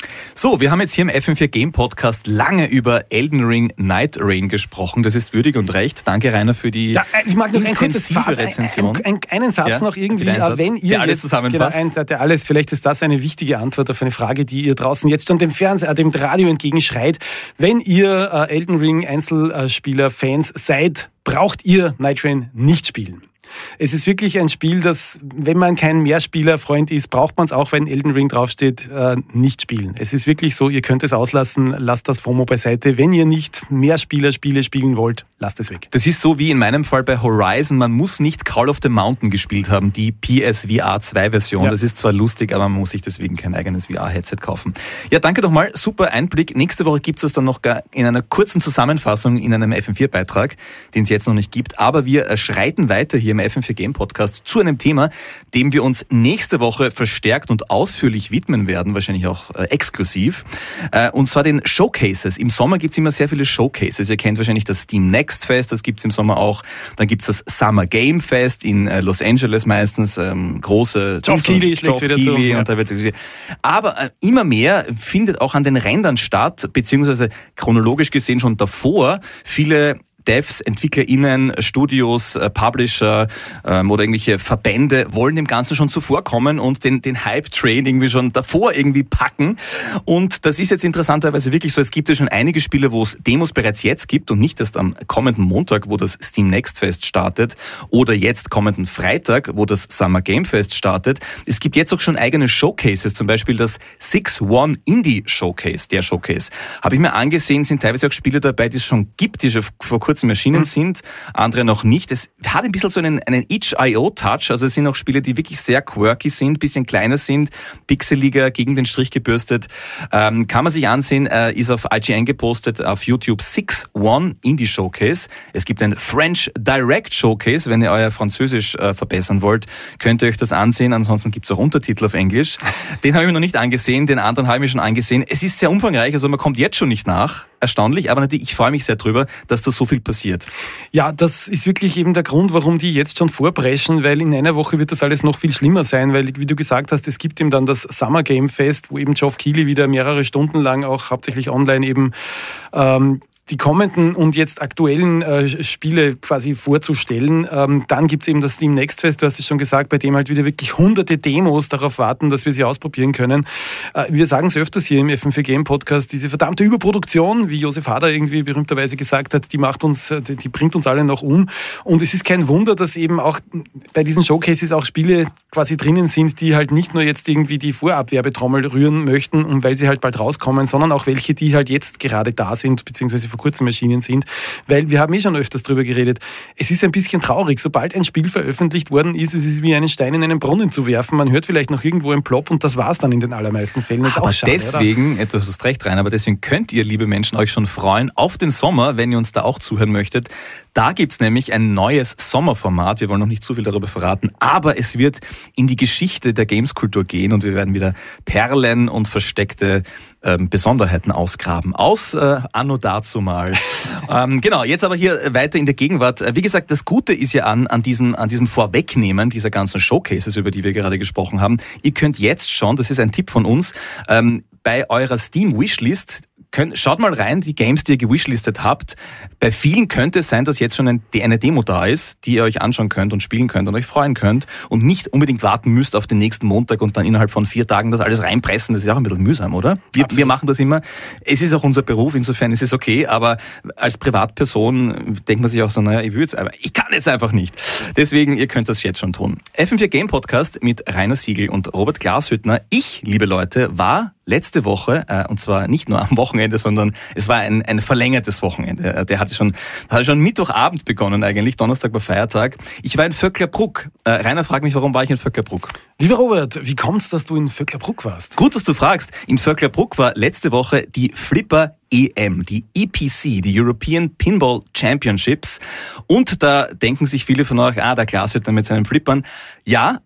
So, wir haben jetzt hier im F M vier Game Podcast lange über Elden Ring Night Rain gesprochen. Das ist würdig und recht. Danke, Rainer, für die ja, ich mag noch intensive ein Rezension. Ein, ein, einen Satz ja, noch irgendwie, Satz, wenn ihr der alles zusammenfasst. Genau, ein, der alles, vielleicht ist das eine wichtige Antwort auf eine Frage, die ihr draußen jetzt schon dem Fernseher, dem Radio entgegenschreit. Wenn ihr äh, Elden Ring Einzelspieler-Fans seid, braucht ihr Night Rain nicht spielen. Es ist wirklich ein Spiel, das, wenn man kein Mehrspieler-Freund ist, braucht man es auch, wenn Elden Ring draufsteht, äh, nicht spielen. Es ist wirklich so, ihr könnt es auslassen, lasst das FOMO beiseite. Wenn ihr nicht Mehrspieler-Spiele spielen wollt, lasst es weg. Das ist so wie in meinem Fall bei Horizon, man muss nicht Call of the Mountain gespielt haben, die P S V R zwei Version. Ja. Das ist zwar lustig, aber man muss sich deswegen kein eigenes V R-Headset kaufen. Ja, danke nochmal, super Einblick. Nächste Woche gibt es dann noch in einer kurzen Zusammenfassung in einem F M vier Beitrag, den es jetzt noch nicht gibt. Aber wir schreiten weiter hier im F M vier Game Podcast zu einem Thema, dem wir uns nächste Woche verstärkt und ausführlich widmen werden, wahrscheinlich auch äh, exklusiv, äh, und zwar den Showcases. Im Sommer gibt es immer sehr viele Showcases. Ihr kennt wahrscheinlich das Steam Next Fest, das gibt es im Sommer auch. Dann gibt es das Summer Game Fest in äh, Los Angeles meistens, ähm, große Geoff Keighley schlägt wieder zu. Und da wird, aber äh, immer mehr findet auch an den Rändern statt, beziehungsweise chronologisch gesehen schon davor viele Devs, EntwicklerInnen, Studios, Publisher ähm, oder irgendwelche Verbände wollen dem Ganzen schon zuvorkommen und den, den Hype-Train irgendwie schon davor irgendwie packen. Und das ist jetzt interessanterweise wirklich so, es gibt ja schon einige Spiele, wo es Demos bereits jetzt gibt und nicht erst am kommenden Montag, wo das Steam Next Fest startet oder jetzt kommenden Freitag, wo das Summer Game Fest startet. Es gibt jetzt auch schon eigene Showcases, zum Beispiel das six one Indie Showcase, der Showcase. Habe ich mir angesehen, sind teilweise auch Spiele dabei, die es schon gibt, die schon vor kurzem erschienen mhm. sind, andere noch nicht. Es hat ein bisschen so einen, einen itch punkt i o-Touch, also es sind auch Spiele, die wirklich sehr quirky sind, bisschen kleiner sind, pixeliger, gegen den Strich gebürstet. Ähm, kann man sich ansehen, äh, ist auf I G N gepostet, auf YouTube six one Indie Showcase. Es gibt ein French Direct Showcase, wenn ihr euer Französisch äh, verbessern wollt, könnt ihr euch das ansehen, ansonsten gibt es auch Untertitel auf Englisch. Den habe ich mir noch nicht angesehen, den anderen habe ich mir schon angesehen. Es ist sehr umfangreich, also man kommt jetzt schon nicht nach. Erstaunlich, aber natürlich, ich freue mich sehr drüber, dass da so viel passiert. Ja, das ist wirklich eben der Grund, warum die jetzt schon vorpreschen, weil in einer Woche wird das alles noch viel schlimmer sein, weil, wie du gesagt hast, es gibt eben dann das Summer Game Fest, wo eben Geoff Keighley wieder mehrere Stunden lang auch hauptsächlich online eben ähm, die kommenden und jetzt aktuellen äh, Spiele quasi vorzustellen. Ähm, dann gibt's eben das Steam Next Fest, du hast es schon gesagt, bei dem halt wieder wirklich hunderte Demos darauf warten, dass wir sie ausprobieren können. Äh, wir sagen es öfters hier im F M vier Game Podcast, diese verdammte Überproduktion, wie Josef Hader irgendwie berühmterweise gesagt hat, die macht uns, die, die bringt uns alle noch um. Und es ist kein Wunder, dass eben auch bei diesen Showcases auch Spiele quasi drinnen sind, die halt nicht nur jetzt irgendwie die Vorabwerbetrommel rühren möchten, und weil sie halt bald rauskommen, sondern auch welche, die halt jetzt gerade da sind, beziehungsweise vor kurzem erschienen sind, weil wir haben eh schon öfters drüber geredet. Es ist ein bisschen traurig, sobald ein Spiel veröffentlicht worden ist, es ist wie einen Stein in einen Brunnen zu werfen. Man hört vielleicht noch irgendwo einen Plop und das war's dann in den allermeisten Fällen. Das ist aber auch schade, deswegen, oder? Du hast recht rein, aber deswegen könnt ihr, liebe Menschen, euch schon freuen auf den Sommer, wenn ihr uns da auch zuhören möchtet. Da gibt's nämlich ein neues Sommerformat. Wir wollen noch nicht zu viel darüber verraten, aber es wird in die Geschichte der Gameskultur gehen und wir werden wieder Perlen und versteckte ähm, Besonderheiten ausgraben. Aus äh, Anno dazu mal. ähm, genau, jetzt aber hier weiter in der Gegenwart. Wie gesagt, das Gute ist ja an, an, diesen, an diesem Vorwegnehmen dieser ganzen Showcases, über die wir gerade gesprochen haben. Ihr könnt jetzt schon, das ist ein Tipp von uns, ähm, bei eurer Steam-Wishlist Könnt, schaut mal rein, die Games, die ihr gewishlistet habt. Bei vielen könnte es sein, dass jetzt schon ein, eine Demo da ist, die ihr euch anschauen könnt und spielen könnt und euch freuen könnt und nicht unbedingt warten müsst auf den nächsten Montag und dann innerhalb von vier Tagen das alles reinpressen. Das ist auch ein bisschen mühsam, oder? Wir, wir machen das immer. Es ist auch unser Beruf, insofern ist es okay, aber als Privatperson denkt man sich auch so, naja, ich will jetzt, aber ich kann jetzt einfach nicht. Deswegen, ihr könnt das jetzt schon tun. F M vier Game Podcast mit Rainer Siegel und Robert Glashüttner. Ich, liebe Leute, war letzte Woche, äh, und zwar nicht nur am Wochenende, sondern es war ein, ein verlängertes Wochenende. Der hatte schon, hatte schon Mittwochabend begonnen eigentlich, Donnerstag war Feiertag. Ich war in Vöcklerbruck. Äh, Rainer fragt mich, warum war ich in Vöcklerbruck? Lieber Robert, wie kommt's, dass du in Vöcklerbruck warst? Gut, dass du fragst. In Vöcklerbruck war letzte Woche die Flipper E M, die E P C, die European Pinball Championships. Und da denken sich viele von euch, ah, der Glashüttner mit seinen Flippern. Ja,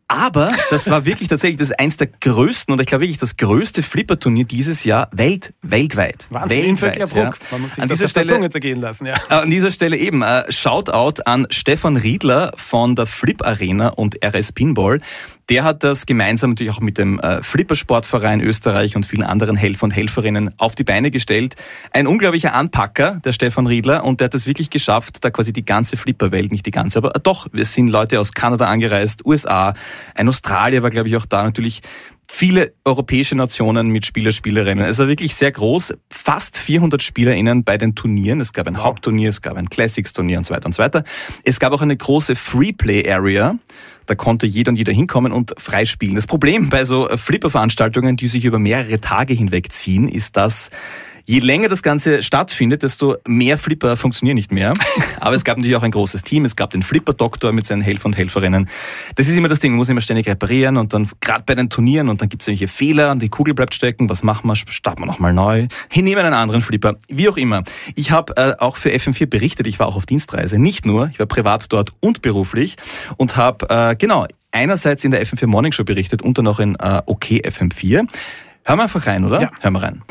Aber das war wirklich tatsächlich das eins der größten und ich glaube wirklich das größte Flipper-Turnier dieses Jahr Welt, weltweit. Wahnsinn, in Vöcklerbruck. Ja. Man muss sich an das dieser Stelle, Zunge zergehen lassen. Ja. An dieser Stelle eben äh, Shoutout an Stefan Riedler von der Flip Arena und R S Pinball. Der hat das gemeinsam natürlich auch mit dem äh, Flippersportverein Österreich und vielen anderen Helfer und Helferinnen auf die Beine gestellt. Ein unglaublicher Anpacker, der Stefan Riedler, und der hat es wirklich geschafft, da quasi die ganze Flipperwelt, nicht die ganze, aber doch, es sind Leute aus Kanada angereist, U S A, ein Australier war, glaube ich, auch da, natürlich viele europäische Nationen mit Spieler, Spielerinnen. Es war wirklich sehr groß. Fast vierhundert SpielerInnen bei den Turnieren. Es gab ein wow. Hauptturnier, es gab ein Classics-Turnier und so weiter und so weiter. Es gab auch eine große Free-Play-Area. Da konnte jeder und jeder hinkommen und freispielen. Das Problem bei so Flipper-Veranstaltungen, die sich über mehrere Tage hinweg ziehen, ist, dass je länger das Ganze stattfindet, desto mehr Flipper funktionieren nicht mehr. Aber es gab natürlich auch ein großes Team. Es gab den Flipper-Doktor mit seinen Helfer und Helferinnen. Das ist immer das Ding, man muss immer ständig reparieren und dann gerade bei den Turnieren und dann gibt es irgendwelche Fehler und die Kugel bleibt stecken. Was machen wir? Starten wir nochmal neu. Hinnehmen einen anderen Flipper. Wie auch immer. Ich habe äh, auch für F M vier berichtet. Ich war auch auf Dienstreise. Nicht nur, ich war privat dort und beruflich und habe, äh, genau, einerseits in der F M vier Morning Show berichtet und dann auch in äh, OK F M vier. Hören wir einfach rein, oder? Ja. Hören wir rein.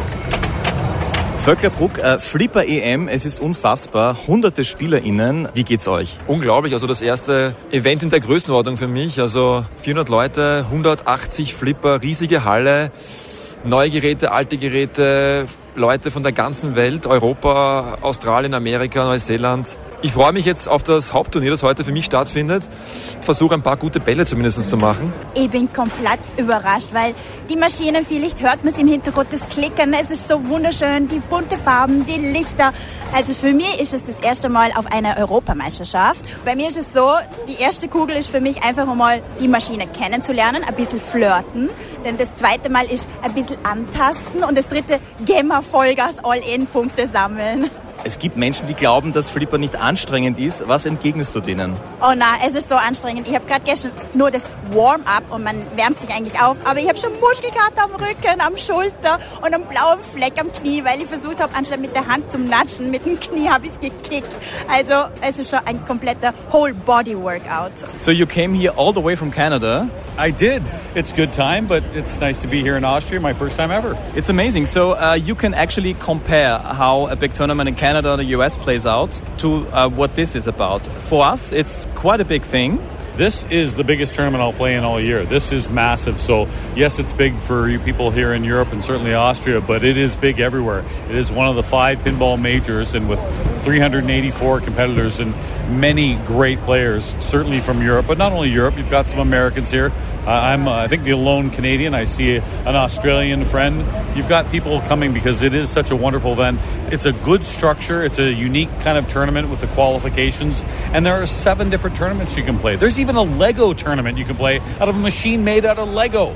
Vöcklerbruck, äh, Flipper E M, es ist unfassbar. Hunderte SpielerInnen. Wie geht's euch? Unglaublich, also das erste Event in der Größenordnung für mich. Also vierhundert Leute, hundertachtzig Flipper, riesige Halle, neue Geräte, alte Geräte, Leute von der ganzen Welt, Europa, Australien, Amerika, Neuseeland. Ich freue mich jetzt auf das Hauptturnier, das heute für mich stattfindet. Versuche ein paar gute Bälle zumindest zu machen. Ich bin komplett überrascht, weil die Maschinen, vielleicht hört man es im Hintergrund, das Klicken, es ist so wunderschön, die bunten Farben, die Lichter. Also für mich ist es das erste Mal auf einer Europameisterschaft. Bei mir ist es so, die erste Kugel ist für mich einfach einmal die Maschine kennenzulernen, ein bisschen flirten. Denn das zweite Mal ist ein bisschen antasten und das dritte, gehen wir Vollgas All-In-Punkte sammeln. Es gibt Menschen, die glauben, dass Flipper nicht anstrengend ist. Was entgegnest du denen? Oh nein, es ist so anstrengend. Ich habe gerade gestern nur das Warm-up und man wärmt sich eigentlich auf. Aber ich habe schon Muskelkater am Rücken, am Schulter und einen blauen Fleck am Knie, weil ich versucht habe, anstatt mit der Hand zum Natschen, mit dem Knie habe ich es gekickt. Also es ist schon ein kompletter Whole-Body-Workout. So you came here all the way from Canada? I did. It's a good time, but it's nice to be here in Austria, my first time ever. It's amazing. So uh, you can actually compare how a big tournament in Canada Canada or the U S plays out to uh, what this is about. For us, it's quite a big thing. This is the biggest tournament I'll play in all year. This is massive. So, yes, it's big for you people here in Europe and certainly Austria, but it is big everywhere. It is one of the five pinball majors, and with three hundred eighty-four competitors and many great players, certainly from Europe, but not only Europe. You've got some Americans here. Uh, I'm, uh, I think, the lone Canadian. I see an Australian friend. You've got people coming because it is such a wonderful event. It's a good structure. It's a unique kind of tournament with the qualifications. And there are seven different tournaments you can play. There's even a Lego tournament you can play out of a machine made out of Lego.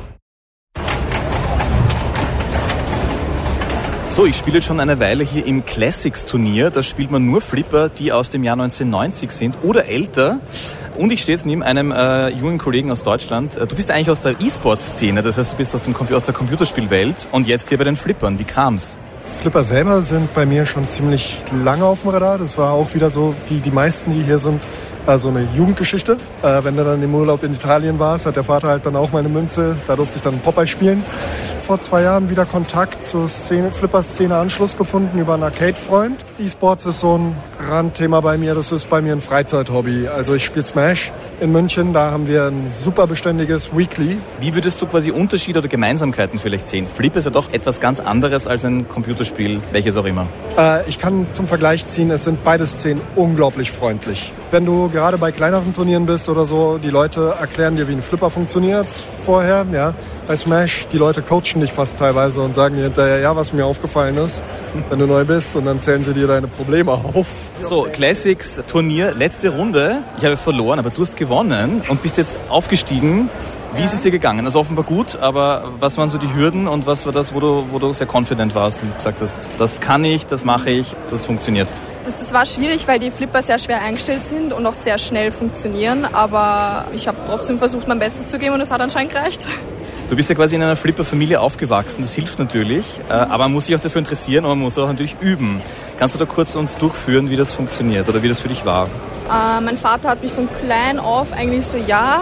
So, ich spiele jetzt schon eine Weile hier im Classics-Turnier. Da spielt man nur Flipper, die aus dem Jahr neunzehnhundertneunzig sind oder älter. Und ich stehe jetzt neben einem äh, jungen Kollegen aus Deutschland. Du bist eigentlich aus der E-Sport-Szene, das heißt, du bist aus, dem, aus der Computerspielwelt und jetzt hier bei den Flippern. Wie kam's? Flipper selber sind bei mir schon ziemlich lange auf dem Radar. Das war auch wieder so, wie die meisten, die hier sind, also eine Jugendgeschichte. Äh, wenn du dann im Urlaub in Italien warst, hat der Vater halt dann auch meine Münze. Da durfte ich dann Popeye spielen. Vor zwei Jahren wieder Kontakt zur Szene, Flipper-Szene Anschluss gefunden über einen Arcade-Freund. E-Sports ist so ein Randthema bei mir. Das ist bei mir ein Freizeithobby. Also ich spiele Smash in München. Da haben wir ein super beständiges Weekly. Wie würdest du quasi Unterschiede oder Gemeinsamkeiten vielleicht sehen? Flip ist ja doch etwas ganz anderes als ein Computerspiel, welches auch immer. Äh, ich kann zum Vergleich ziehen, es sind beide Szenen unglaublich freundlich. Wenn du gerade bei kleineren Turnieren bist oder so, die Leute erklären dir, wie ein Flipper funktioniert vorher, ja. Bei Smash, die Leute coachen dich fast teilweise und sagen dir hinterher, ja, was mir aufgefallen ist, wenn du neu bist, und dann zählen sie dir deine Probleme auf. So, Classics Turnier, letzte Runde. Ich habe verloren, aber du hast gewonnen und bist jetzt aufgestiegen. Wie ist es dir gegangen? Also offenbar gut, aber was waren so die Hürden und was war das, wo du, wo du sehr confident warst und gesagt hast, das kann ich, das mache ich, das funktioniert? Das, das war schwierig, weil die Flipper sehr schwer eingestellt sind und auch sehr schnell funktionieren, aber ich habe trotzdem versucht, mein Bestes zu geben und es hat anscheinend gereicht. Du bist ja quasi in einer Flipper-Familie aufgewachsen, das hilft natürlich, aber man muss sich auch dafür interessieren und man muss auch natürlich üben. Kannst du da kurz uns durchführen, wie das funktioniert oder wie das für dich war? Äh, mein Vater hat mich von klein auf eigentlich so, ja,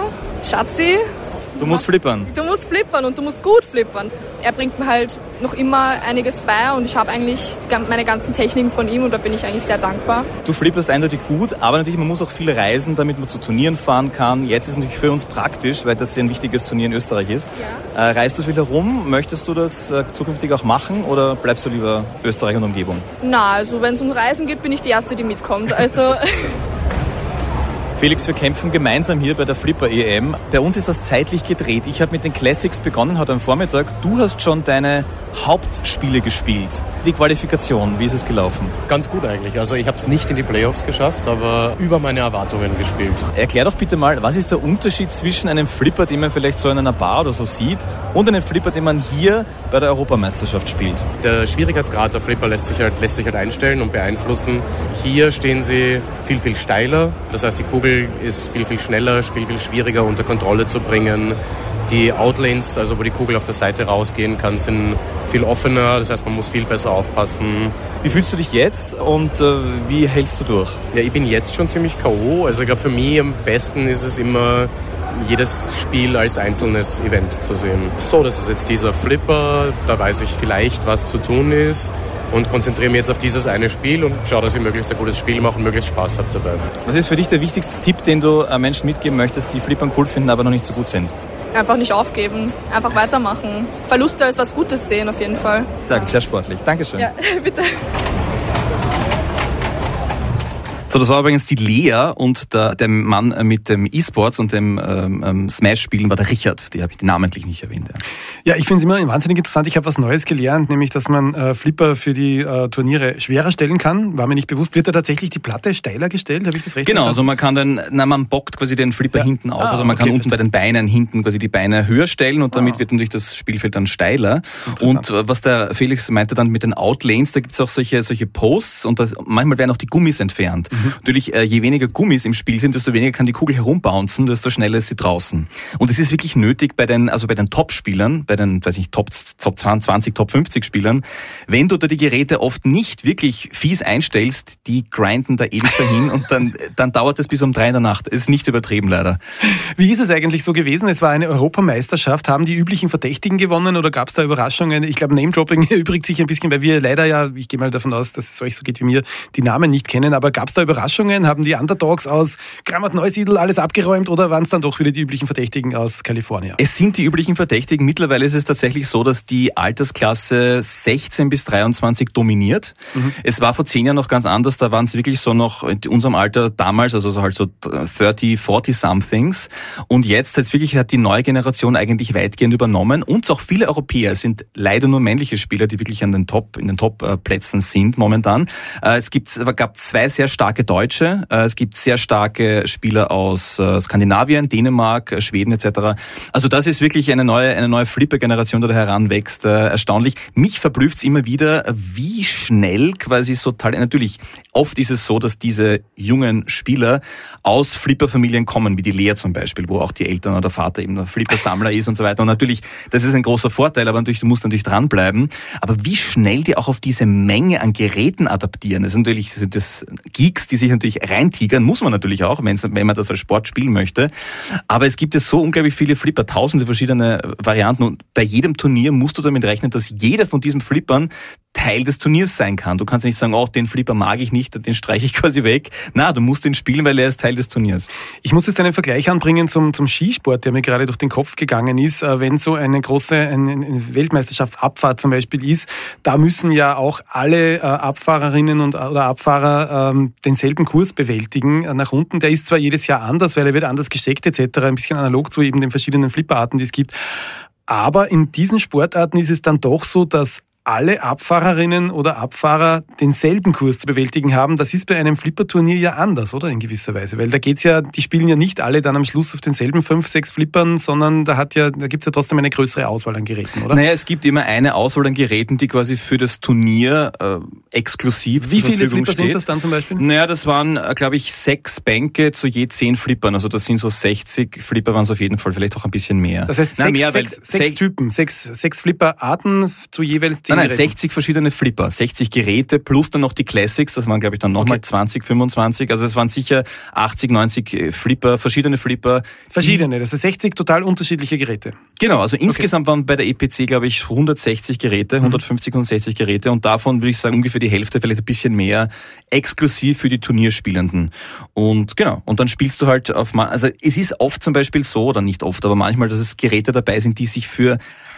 Schatzi, Du musst flippern. du musst flippern und du musst gut flippern. Er bringt mir halt noch immer einiges bei und ich habe eigentlich meine ganzen Techniken von ihm und da bin ich eigentlich sehr dankbar. Du flipperst eindeutig gut, aber natürlich, man muss auch viel reisen, damit man zu Turnieren fahren kann. Jetzt ist es natürlich für uns praktisch, weil das ja ein wichtiges Turnier in Österreich ist. Ja. Äh, reist du viel herum? Möchtest du das äh, zukünftig auch machen oder bleibst du lieber Österreich und Umgebung? Na, also wenn es um Reisen geht, bin ich die Erste, die mitkommt. Also... Felix, wir kämpfen gemeinsam hier bei der Flipper-E M. Bei uns ist das zeitlich gedreht. Ich habe mit den Classics begonnen heute am Vormittag. Du hast schon deine Hauptspiele gespielt. Die Qualifikation, wie ist es gelaufen? Ganz gut eigentlich. Also ich habe es nicht in die Playoffs geschafft, aber über meine Erwartungen gespielt. Erklär doch bitte mal, was ist der Unterschied zwischen einem Flipper, den man vielleicht so in einer Bar oder so sieht, und einem Flipper, den man hier bei der Europameisterschaft spielt? Der Schwierigkeitsgrad der Flipper lässt sich halt, lässt sich halt einstellen und beeinflussen. Hier stehen sie viel, viel steiler. Das heißt, die Kugel ist viel, viel schneller, viel, viel schwieriger unter Kontrolle zu bringen. Die Outlanes, also wo die Kugel auf der Seite rausgehen kann, sind viel offener. Das heißt, man muss viel besser aufpassen. Wie fühlst du dich jetzt und äh, wie hältst du durch? Ja, ich bin jetzt schon ziemlich K O. Also ich glaube, für mich am besten ist es immer, jedes Spiel als einzelnes Event zu sehen. So, das ist jetzt dieser Flipper. Da weiß ich vielleicht, was zu tun ist. Und konzentriere mich jetzt auf dieses eine Spiel und schaue, dass ich möglichst ein gutes Spiel mache und möglichst Spaß habe dabei. Was ist für dich der wichtigste Tipp, den du Menschen mitgeben möchtest, die Flippern cool finden, aber noch nicht so gut sind? Einfach nicht aufgeben, einfach weitermachen. Verluste als was Gutes sehen auf jeden Fall. Sagt, sehr sportlich. Dankeschön. Ja, bitte. So, das war übrigens die Lea und der, der Mann mit dem E-Sports und dem ähm, Smash-Spielen war der Richard. Die habe ich namentlich nicht erwähnt. Ja, ja ich finde es immer wahnsinnig interessant. Ich habe was Neues gelernt, nämlich, dass man äh, Flipper für die äh, Turniere schwerer stellen kann. War mir nicht bewusst. Wird da tatsächlich die Platte steiler gestellt? Habe ich das recht Genau, verstanden? also man kann dann, na, man bockt quasi den Flipper ja. hinten auf. Ah, also man okay, kann unten verstehe. bei den Beinen hinten quasi die Beine höher stellen und damit ah. wird natürlich das Spielfeld dann steiler. Und äh, was der Felix meinte dann mit den Outlanes, da gibt es auch solche, solche Posts und das, manchmal werden auch die Gummis entfernt. Mhm. Natürlich, äh, je weniger Gummis im Spiel sind, desto weniger kann die Kugel herumbouncen, desto schneller ist sie draußen. Und es ist wirklich nötig bei den, also bei den Top-Spielern, bei den, weiß nicht, Top, Top zwanzig, Top fünfzig Spielern, wenn du da die Geräte oft nicht wirklich fies einstellst, die grinden da ewig dahin und dann, dann dauert es bis um drei in der Nacht. Ist nicht übertrieben leider. Wie ist es eigentlich so gewesen? Es war eine Europameisterschaft. Haben die üblichen Verdächtigen gewonnen oder gab es da Überraschungen? Ich glaube, Name-Dropping erübrigt sich ein bisschen, weil wir leider ja, ich gehe mal davon aus, dass es euch so geht wie mir, die Namen nicht kennen. Aber gab es da Überraschungen? Haben die Underdogs aus Grammat-Neusiedl alles abgeräumt oder waren es dann doch wieder die üblichen Verdächtigen aus Kalifornien? Es sind die üblichen Verdächtigen. Mittlerweile ist es tatsächlich so, dass die Altersklasse sechzehn bis dreiundzwanzig dominiert. Mhm. Es war vor zehn Jahren noch ganz anders. Da waren es wirklich so noch in unserem Alter damals, also so halt so dreißig, vierzig somethings. Und jetzt, jetzt wirklich hat die neue Generation eigentlich weitgehend übernommen. Und auch viele Europäer, es sind leider nur männliche Spieler, die wirklich an den Top, in den Top-Plätzen sind momentan. Es gibt, es gab zwei sehr starke Deutsche. Es gibt sehr starke Spieler aus Skandinavien, Dänemark, Schweden et cetera. Also das ist wirklich eine neue, eine neue Flipper-Generation, die da heranwächst. Erstaunlich. Mich verblüfft es immer wieder, wie schnell quasi so Talent. Natürlich, oft ist es so, dass diese jungen Spieler aus Flipper-Familien kommen, wie die Lea zum Beispiel, wo auch die Eltern oder Vater eben ein Flipper-Sammler ist und so weiter. Und natürlich, das ist ein großer Vorteil, aber natürlich, du musst natürlich dranbleiben. Aber wie schnell die auch auf diese Menge an Geräten adaptieren. Das sind natürlich sind das Geeks, die sich natürlich reintigern, muss man natürlich auch, wenn man das als Sport spielen möchte. Aber es gibt ja so unglaublich viele Flipper, tausende verschiedene Varianten und bei jedem Turnier musst du damit rechnen, dass jeder von diesen Flippern Teil des Turniers sein kann. Du kannst nicht sagen, oh, den Flipper mag ich nicht, den streiche ich quasi weg. Na, du musst ihn spielen, weil er ist Teil des Turniers. Ich muss jetzt einen Vergleich anbringen zum, zum Skisport, der mir gerade durch den Kopf gegangen ist. Wenn so eine große eine Weltmeisterschaftsabfahrt zum Beispiel ist, da müssen ja auch alle Abfahrerinnen und oder Abfahrer ähm, denselben Kurs bewältigen nach unten. Der ist zwar jedes Jahr anders, weil er wird anders gesteckt et cetera, ein bisschen analog zu eben den verschiedenen Flipperarten, die es gibt. Aber in diesen Sportarten ist es dann doch so, dass alle Abfahrerinnen oder Abfahrer denselben Kurs zu bewältigen haben. Das ist bei einem Flipperturnier ja anders, oder? In gewisser Weise. Weil da geht's ja, die spielen ja nicht alle dann am Schluss auf denselben fünf, sechs Flippern, sondern da hat ja, da gibt's ja trotzdem eine größere Auswahl an Geräten, oder? Naja, es gibt immer eine Auswahl an Geräten, die quasi für das Turnier äh, exklusiv Wie zur viele Verfügung Flipper steht. sind das dann zum Beispiel? Naja, das waren, glaube ich, sechs Bänke zu je zehn Flippern. Also das sind so sechzig Flipper, waren es auf jeden Fall, vielleicht auch ein bisschen mehr. Das heißt, Na, sechs, mehr, sechs, weil sechs Typen, sechs, sechs Flipperarten zu jeweils zehn Nein, nein, Geräten? sechzig verschiedene Flipper, sechzig Geräte plus dann noch die Classics, das waren glaube ich dann nochmal Okay. zwanzig, fünfundzwanzig, also es waren sicher achtzig, neunzig Flipper, verschiedene Flipper. Verschiedene, das sind sechzig total unterschiedliche Geräte. Genau, also insgesamt waren bei der E P C glaube ich hundertsechzig Geräte, hundertfünfzig, hundertsechzig Geräte und davon würde ich sagen ungefähr die Hälfte, vielleicht ein bisschen mehr, exklusiv für die Turnierspielenden. Und genau, und dann spielst du halt auf, also es ist oft zum Beispiel so, oder nicht oft, aber manchmal, dass es Geräte dabei sind, die sich für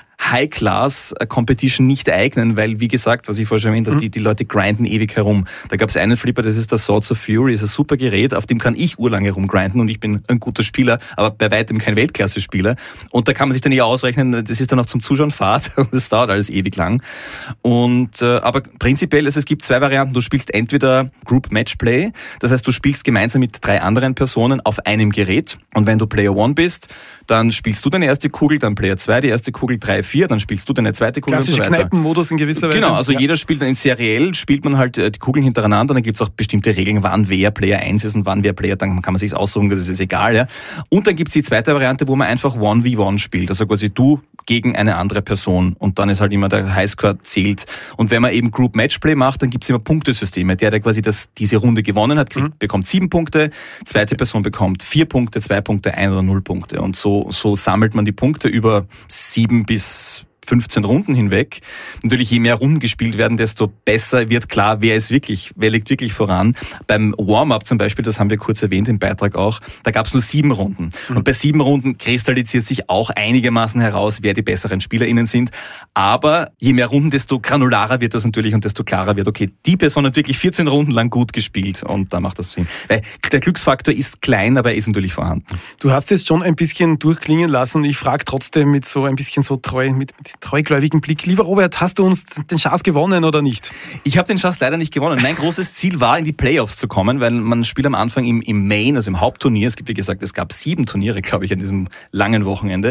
High-Class-Competition nicht eignen, weil, wie gesagt, was ich vorher schon erwähnt habe, Mhm. die, die Leute grinden ewig herum. Da gab es einen Flipper, das ist der Swords of Fury, ist ein super Gerät, auf dem kann ich urlang herumgrinden und ich bin ein guter Spieler, aber bei weitem kein Weltklasse-Spieler. Und da kann man sich dann eher ausrechnen, das ist dann auch zum Zuschauen Fahrt und das dauert alles ewig lang. Und, äh, aber prinzipiell, also es gibt zwei Varianten. Du spielst entweder Group Matchplay, das heißt, du spielst gemeinsam mit drei anderen Personen auf einem Gerät und wenn du Player One bist, dann spielst du deine erste Kugel, dann Player zwei die erste Kugel, drei, vier, dann spielst du deine zweite Kugel Klassische und so weiter. Kneipenmodus in gewisser Weise. Genau, also Ja. jeder spielt, in seriell spielt man halt äh, die Kugeln hintereinander, dann gibt's auch bestimmte Regeln, wann wer Player eins ist und wann wer Player, dann kann man sich's aussuchen, das ist egal. Ja. Und dann gibt's die zweite Variante, wo man einfach eins gegen eins spielt, also quasi du gegen eine andere Person und dann ist halt immer der Highscore zählt. Und wenn man eben Group Matchplay macht, dann gibt's immer Punktesysteme. Der, der quasi das, diese Runde gewonnen hat, kriegt, mhm. bekommt sieben Punkte, zweite Person bekommt vier Punkte, zwei Punkte, ein oder null Punkte. Und so, so sammelt man die Punkte über sieben bis fünfzehn Runden hinweg. Natürlich, je mehr Runden gespielt werden, desto besser wird klar, wer ist wirklich, wer liegt wirklich voran. Beim Warm-up zum Beispiel, das haben wir kurz erwähnt im Beitrag auch, da gab es nur sieben Runden. Mhm. Und bei sieben Runden kristallisiert sich auch einigermaßen heraus, wer die besseren SpielerInnen sind. Aber je mehr Runden, desto granularer wird das natürlich und desto klarer wird, okay, die Person hat wirklich vierzehn Runden lang gut gespielt und da macht das Sinn. Weil der Glücksfaktor ist klein, aber er ist natürlich vorhanden. Du hast jetzt schon ein bisschen durchklingen lassen. Ich frage trotzdem mit so ein bisschen so treu, mit, mit treugläubigen Blick. Lieber Robert, hast du uns den Chance gewonnen oder nicht? Ich habe den Chance leider nicht gewonnen. Mein großes Ziel war, in die Playoffs zu kommen, weil man spielt am Anfang im, im Main, also im Hauptturnier. Es gibt, wie gesagt, es gab sieben Turniere, glaube ich, an diesem langen Wochenende.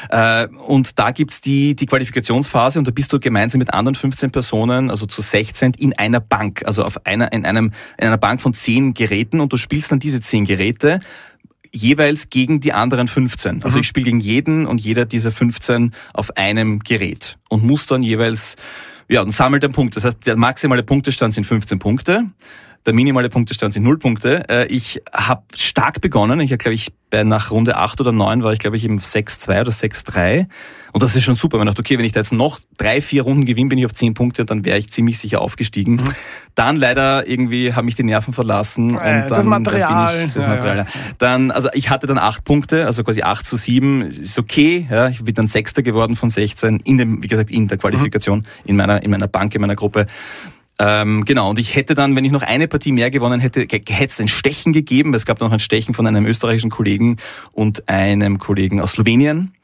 Und da gibt's die, die Qualifikationsphase und da bist du gemeinsam mit anderen fünfzehn Personen, also zu sechzehn, in einer Bank, also auf einer, in einem, in einer Bank von zehn Geräten und du spielst dann diese zehn Geräte jeweils gegen die anderen fünfzehn. Also mhm. ich spiele gegen jeden und jeder dieser fünfzehn auf einem Gerät und muss dann jeweils, ja, und sammelt einen Punkt. Das heißt, der maximale Punktestand sind fünfzehn Punkte. Der minimale Punktestand sind null Punkte. Ich habe stark begonnen. Ich habe, glaube ich, bei nach Runde acht oder neun war ich, glaube ich, im sechs zwei oder sechs drei. Und das ist schon super. Man dachte, okay, wenn ich da jetzt noch drei, vier Runden gewinne, bin ich auf zehn Punkte, dann wäre ich ziemlich sicher aufgestiegen. Mhm. Dann leider irgendwie haben mich die Nerven verlassen. Äh, und dann, das Material. Dann bin ich, das ja, Material. Ja. Dann, also ich hatte dann acht Punkte, also quasi acht zu sieben. Ist okay. Ja, ich bin dann Sechster geworden von sechzehn in dem, wie gesagt, in der Qualifikation, mhm. in meiner, in meiner Bank, in meiner Gruppe. Ähm, genau, und ich hätte dann, wenn ich noch eine Partie mehr gewonnen hätte, hätte es ein Stechen gegeben. Es gab noch ein Stechen von einem österreichischen Kollegen und einem Kollegen aus Slowenien.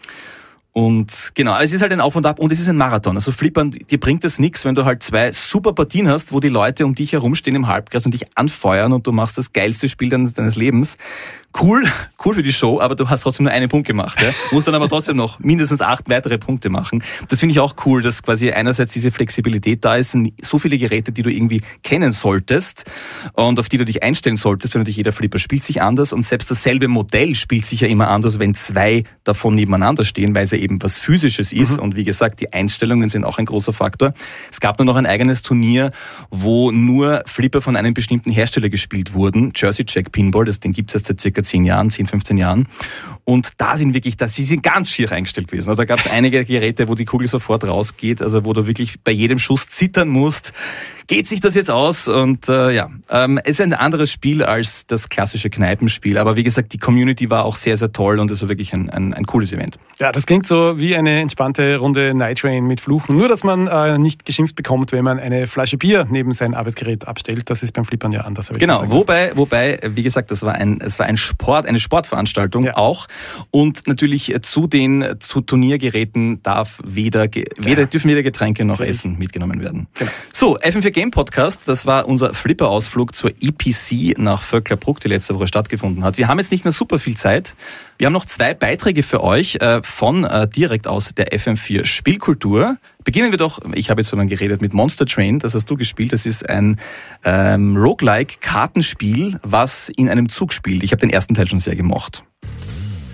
Und genau, es ist halt ein Auf und Ab und es ist ein Marathon. Also Flippern, dir bringt es nichts, wenn du halt zwei super Partien hast, wo die Leute um dich herumstehen im Halbkreis und dich anfeuern und du machst das geilste Spiel deines, deines Lebens. Cool, cool für die Show, aber du hast trotzdem nur einen Punkt gemacht. Ja? Du musst dann aber trotzdem noch mindestens acht weitere Punkte machen. Das finde ich auch cool, dass quasi einerseits diese Flexibilität da ist, sind so viele Geräte, die du irgendwie kennen solltest und auf die du dich einstellen solltest, weil natürlich jeder Flipper spielt sich anders und selbst dasselbe Modell spielt sich ja immer anders, wenn zwei davon nebeneinander stehen, weil es ja eben was Physisches ist. Mhm. Und wie gesagt, die Einstellungen sind auch ein großer Faktor. Es gab nur noch ein eigenes Turnier, wo nur Flipper von einem bestimmten Hersteller gespielt wurden. Jersey Jack Pinball, das, den gibt es erst seit circa zehn Jahren, zehn, fünfzehn Jahren. Und da sind wirklich, da, sie sind ganz schier eingestellt gewesen. Da gab es einige Geräte, wo die Kugel sofort rausgeht, also wo du wirklich bei jedem Schuss zittern musst. Geht sich das jetzt aus? Und äh, ja, ähm, es ist ein anderes Spiel als das klassische Kneipenspiel. Aber wie gesagt, die Community war auch sehr, sehr toll und es war wirklich ein, ein, ein cooles Event. Ja, das klingt so wie eine entspannte Runde Night Train mit Fluchen. Nur, dass man äh, nicht geschimpft bekommt, wenn man eine Flasche Bier neben sein Arbeitsgerät abstellt. Das ist beim Flippern ja anders. Genau, wobei, wobei, wie gesagt, das war ein, es war ein Sport, eine Sportveranstaltung ja. auch. Und natürlich zu den zu Turniergeräten darf weder, weder ja. dürfen weder Getränke noch Natürlich. Essen mitgenommen werden. Genau. So, F M vier Game Podcast, das war unser Flipper-Ausflug zur E P C nach Vöcklerbruck, die letzte Woche stattgefunden hat. Wir haben jetzt nicht mehr super viel Zeit. Wir haben noch zwei Beiträge für euch äh, von äh, direkt aus der F M vier Spielkultur. Beginnen wir doch, ich habe jetzt so lange geredet, mit Monster Train, das hast du gespielt. Das ist ein ähm, Roguelike-Kartenspiel, was in einem Zug spielt. Ich habe den ersten Teil schon sehr gemocht.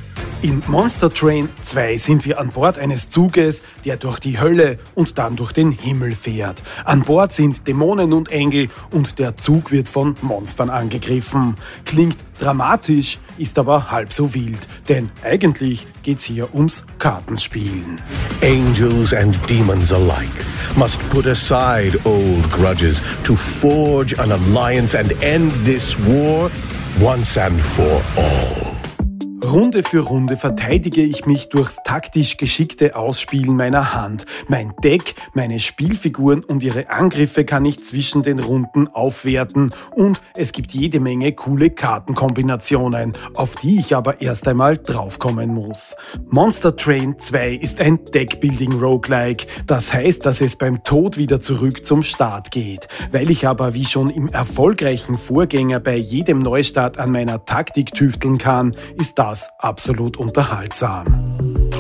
In Monster Train zwei sind wir an Bord eines Zuges, der durch die Hölle und dann durch den Himmel fährt. An Bord sind Dämonen und Engel und der Zug wird von Monstern angegriffen. Klingt dramatisch, ist aber halb so wild, denn eigentlich geht's hier ums Kartenspielen. Angels and demons alike must put aside old grudges to forge an alliance and end this war once and for all. Runde für Runde verteidige ich mich durchs taktisch geschickte Ausspielen meiner Hand. Mein Deck, meine Spielfiguren und ihre Angriffe kann ich zwischen den Runden aufwerten. Und es gibt jede Menge coole Kartenkombinationen, auf die ich aber erst einmal draufkommen muss. Monster Train zwei ist ein Deckbuilding-Roguelike. Das heißt, dass es beim Tod wieder zurück zum Start geht. Weil ich aber wie schon im erfolgreichen Vorgänger bei jedem Neustart an meiner Taktik tüfteln kann, ist das absolut unterhaltsam.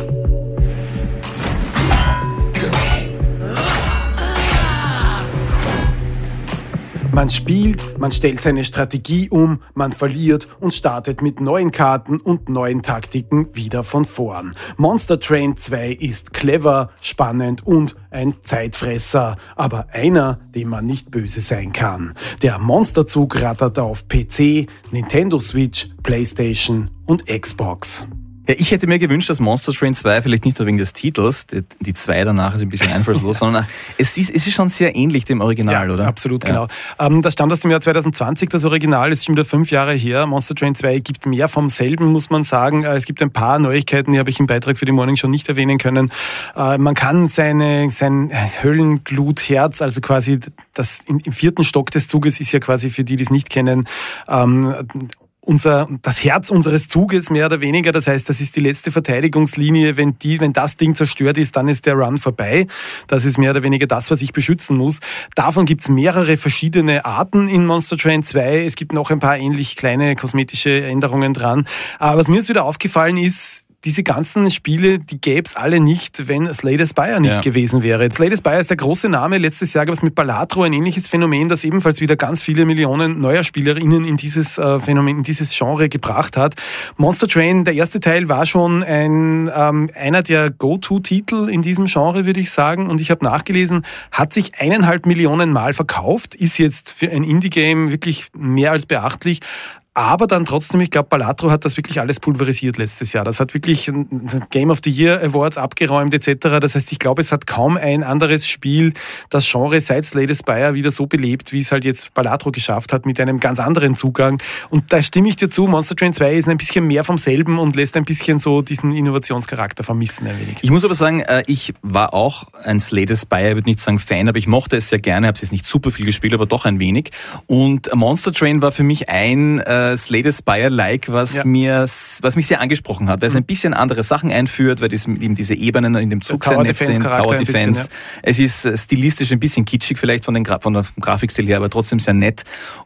Man spielt, man stellt seine Strategie um, man verliert und startet mit neuen Karten und neuen Taktiken wieder von vorn. Monster Train zwei ist clever, spannend und ein Zeitfresser, aber einer, dem man nicht böse sein kann. Der Monsterzug rattert auf P C, Nintendo Switch, PlayStation und Xbox. Ja, ich hätte mir gewünscht, dass Monster Train zwei, vielleicht nicht nur wegen des Titels, die, die zwei danach ist ein bisschen einfallslos, sondern es ist, es ist schon sehr ähnlich dem Original, ja, oder? Absolut, ja. genau. Ähm, das stammt aus dem Jahr zwanzig zwanzig, das Original ist schon wieder fünf Jahre her. Monster Train zwei gibt mehr vom selben, muss man sagen. Äh, es gibt ein paar Neuigkeiten, die habe ich im Beitrag für die Morning schon nicht erwähnen können. Äh, man kann seine, sein Höllenglut-Herz, also quasi das im, im vierten Stock des Zuges ist ja quasi für die, die es nicht kennen, ähm, unser, das Herz unseres Zuges mehr oder weniger. Das heißt, das ist die letzte Verteidigungslinie. Wenn die, wenn das Ding zerstört ist, dann ist der Run vorbei. Das ist mehr oder weniger das, was ich beschützen muss. Davon gibt's mehrere verschiedene Arten in Monster Train zwei. Es gibt noch ein paar ähnlich kleine kosmetische Änderungen dran. Aber was mir jetzt wieder aufgefallen ist, diese ganzen Spiele, die gäb's alle nicht, wenn Slay the Spire nicht ja. gewesen wäre. Slay the Spire ist der große Name. Letztes Jahr gab es mit Balatro ein ähnliches Phänomen, das ebenfalls wieder ganz viele Millionen neuer Spielerinnen in dieses äh, Phänomen, in dieses Genre gebracht hat. Monster Train, der erste Teil, war schon ein ähm, einer der Go-To-Titel in diesem Genre, würde ich sagen. Und ich habe nachgelesen, hat sich eineinhalb Millionen Mal verkauft, ist jetzt für ein Indie-Game wirklich mehr als beachtlich. Aber dann trotzdem, ich glaube, Balatro hat das wirklich alles pulverisiert letztes Jahr. Das hat wirklich Game of the Year Awards abgeräumt et cetera. Das heißt, ich glaube, es hat kaum ein anderes Spiel das Genre seit Slay the Spire wieder so belebt, wie es halt jetzt Balatro geschafft hat, mit einem ganz anderen Zugang. Und da stimme ich dir zu, Monster Train zwei ist ein bisschen mehr vom selben und lässt ein bisschen so diesen Innovationscharakter vermissen ein wenig. Ich muss aber sagen, ich war auch ein Slay the Spire, ich würde nicht sagen Fan, aber ich mochte es sehr gerne, habe es jetzt nicht super viel gespielt, aber doch ein wenig. Und Monster Train war für mich ein Slay the Spire-like, was ja. mir, was mich sehr angesprochen hat, weil es ein bisschen andere Sachen einführt, weil das eben diese Ebenen in dem Zug sehr nett sind, Tower Defense. Ja. Es ist stilistisch ein bisschen kitschig vielleicht von den von der Grafikstil her, aber trotzdem sehr nett.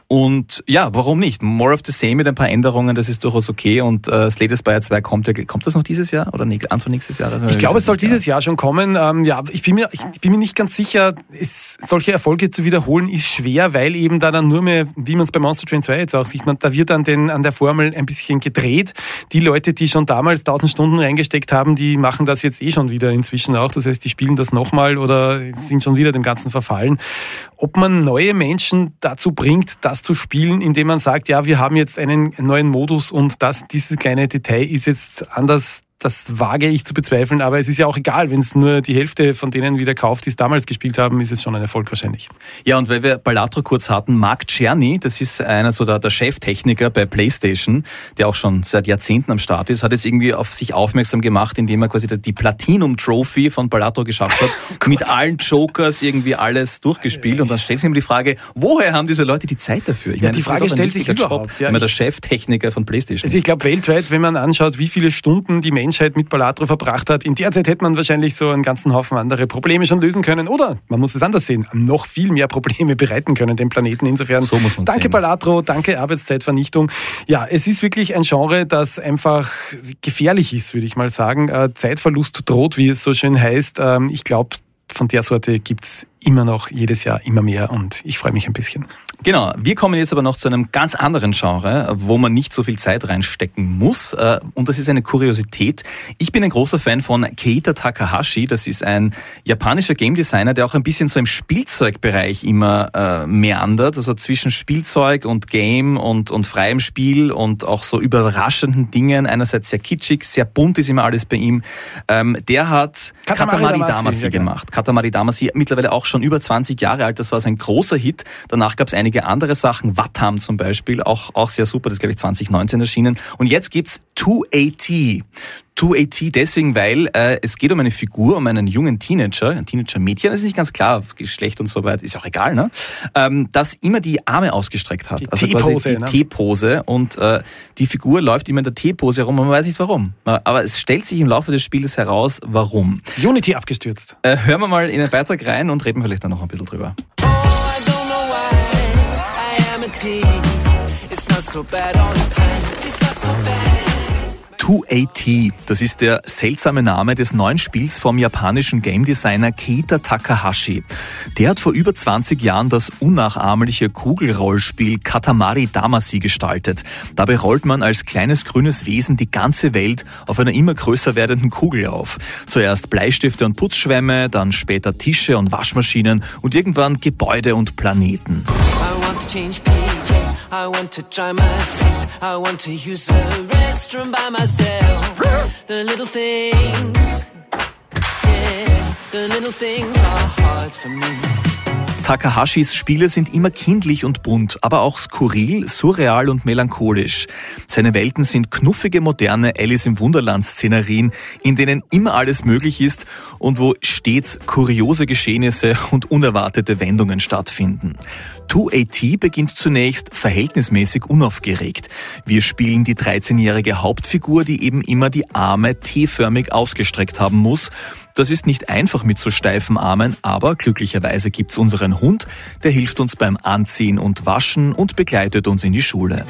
Und ja, warum nicht? More of the same mit ein paar Änderungen, das ist durchaus okay. Und äh, Slay the Spire zwei kommt ja, kommt das noch dieses Jahr oder Anfang nächstes Jahr? Ich glaube, es soll dieses Jahr schon kommen. Ähm, ja, ich bin mir, ich bin mir nicht ganz sicher, es, solche Erfolge zu wiederholen ist schwer, weil eben da dann nur mehr, wie man es bei Monster Train zwei jetzt auch sieht, man, da wird dann den an der Formel ein bisschen gedreht. Die Leute, die schon damals tausend Stunden reingesteckt haben, die machen das jetzt eh schon wieder inzwischen auch. Das heißt, die spielen das nochmal oder sind schon wieder dem Ganzen verfallen. Ob man neue Menschen dazu bringt, das zu spielen, indem man sagt, ja, wir haben jetzt einen neuen Modus und das, dieses kleine Detail ist jetzt anders, das wage ich zu bezweifeln, aber es ist ja auch egal, wenn es nur die Hälfte von denen wieder kauft, die es damals gespielt haben, ist es schon ein Erfolg wahrscheinlich. Ja, und weil wir Balatro kurz hatten, Mark Czerny, das ist einer so der, der Cheftechniker bei PlayStation, der auch schon seit Jahrzehnten am Start ist, hat es irgendwie auf sich aufmerksam gemacht, indem er quasi die Platinum-Trophy von Balatro geschafft hat, oh mit allen Jokers irgendwie alles durchgespielt. Und dann stellt sich ihm die Frage, woher haben diese Leute die Zeit dafür? Ich ja, meine, die Frage stellt sich überhaupt. Job, ja, wenn man der Cheftechniker von PlayStation also ich glaube, weltweit, wenn man anschaut, wie viele Stunden die Menschen mit Balatro verbracht hat. In der Zeit hätte man wahrscheinlich so einen ganzen Haufen andere Probleme schon lösen können. Oder, man muss es anders sehen, noch viel mehr Probleme bereiten können, dem Planeten. Insofern, so muss man danke sehen. Balatro, danke Arbeitszeitvernichtung. Ja, es ist wirklich ein Genre, das einfach gefährlich ist, würde ich mal sagen. Zeitverlust droht, wie es so schön heißt. Ich glaube, von der Sorte gibt es immer noch jedes Jahr immer mehr und ich freue mich ein bisschen. Genau, wir kommen jetzt aber noch zu einem ganz anderen Genre, wo man nicht so viel Zeit reinstecken muss. Und das ist eine Kuriosität. Ich bin ein großer Fan von Keita Takahashi. Das ist ein japanischer Game Designer, der auch ein bisschen so im Spielzeugbereich immer äh, meandert. Also zwischen Spielzeug und Game und, und freiem Spiel und auch so überraschenden Dingen. Einerseits sehr kitschig, sehr bunt ist immer alles bei ihm. Ähm, der hat Katamari, Katamari Damacy, Damacy ja, gemacht. Katamari Damacy, mittlerweile auch schon über zwanzig Jahre alt. Das war sein großer Hit. Danach gab es einige andere Sachen, Wattam zum Beispiel, auch, auch sehr super, das ist glaube ich zwanzig neunzehn erschienen. Und jetzt gibt's two A T. two A T deswegen, weil äh, es geht um eine Figur, um einen jungen Teenager, ein Teenager-Mädchen, das ist nicht ganz klar, Geschlecht und so weiter, ist auch egal, ne? Ähm, das immer die Arme ausgestreckt hat. Die also T-Pose, quasi die ne? T-Pose und äh, die Figur läuft immer in der T-Pose herum und man weiß nicht warum. Aber es stellt sich im Laufe des Spiels heraus, warum. Unity abgestürzt. Äh, hören wir mal in den Beitrag rein und reden vielleicht dann noch ein bisschen drüber. It's not so bad all the time. It's not so bad. two A T, das ist der seltsame Name des neuen Spiels vom japanischen Game Designer Keita Takahashi. Der hat vor über zwanzig Jahren das unnachahmliche Kugelrollspiel Katamari Damacy gestaltet. Dabei rollt man als kleines grünes Wesen die ganze Welt auf einer immer größer werdenden Kugel auf. Zuerst Bleistifte und Putzschwämme, dann später Tische und Waschmaschinen und irgendwann Gebäude und Planeten. I want to change P J. I want to dry my face. I want to use the restroom by myself. The little things, yeah, the little things are hard for me. Takahashis Spiele sind immer kindlich und bunt, aber auch skurril, surreal und melancholisch. Seine Welten sind knuffige, moderne Alice-im-Wunderland-Szenerien, in denen immer alles möglich ist und wo stets kuriose Geschehnisse und unerwartete Wendungen stattfinden. two A T beginnt zunächst verhältnismäßig unaufgeregt. Wir spielen die dreizehnjährige Hauptfigur, die eben immer die Arme T-förmig ausgestreckt haben muss. Das ist nicht einfach mit so steifen Armen, aber glücklicherweise gibt's unseren Hund, der hilft uns beim Anziehen und Waschen und begleitet uns in die Schule.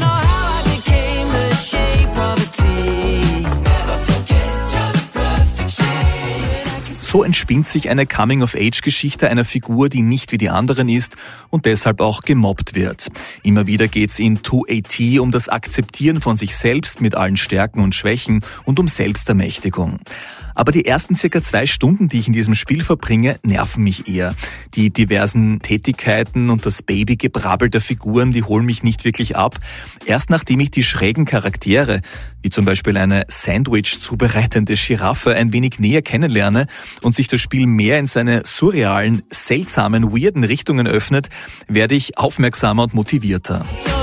So entspinnt sich eine Coming-of-Age-Geschichte einer Figur, die nicht wie die anderen ist und deshalb auch gemobbt wird. Immer wieder geht's in two A T um das Akzeptieren von sich selbst mit allen Stärken und Schwächen und um Selbstermächtigung. Aber die ersten circa zwei Stunden, die ich in diesem Spiel verbringe, nerven mich eher. Die diversen Tätigkeiten und das Babygebrabbel der Figuren, die holen mich nicht wirklich ab. Erst nachdem ich die schrägen Charaktere, wie zum Beispiel eine Sandwich zubereitende Giraffe, ein wenig näher kennenlerne und sich das Spiel mehr in seine surrealen, seltsamen, weirden Richtungen öffnet, werde ich aufmerksamer und motivierter.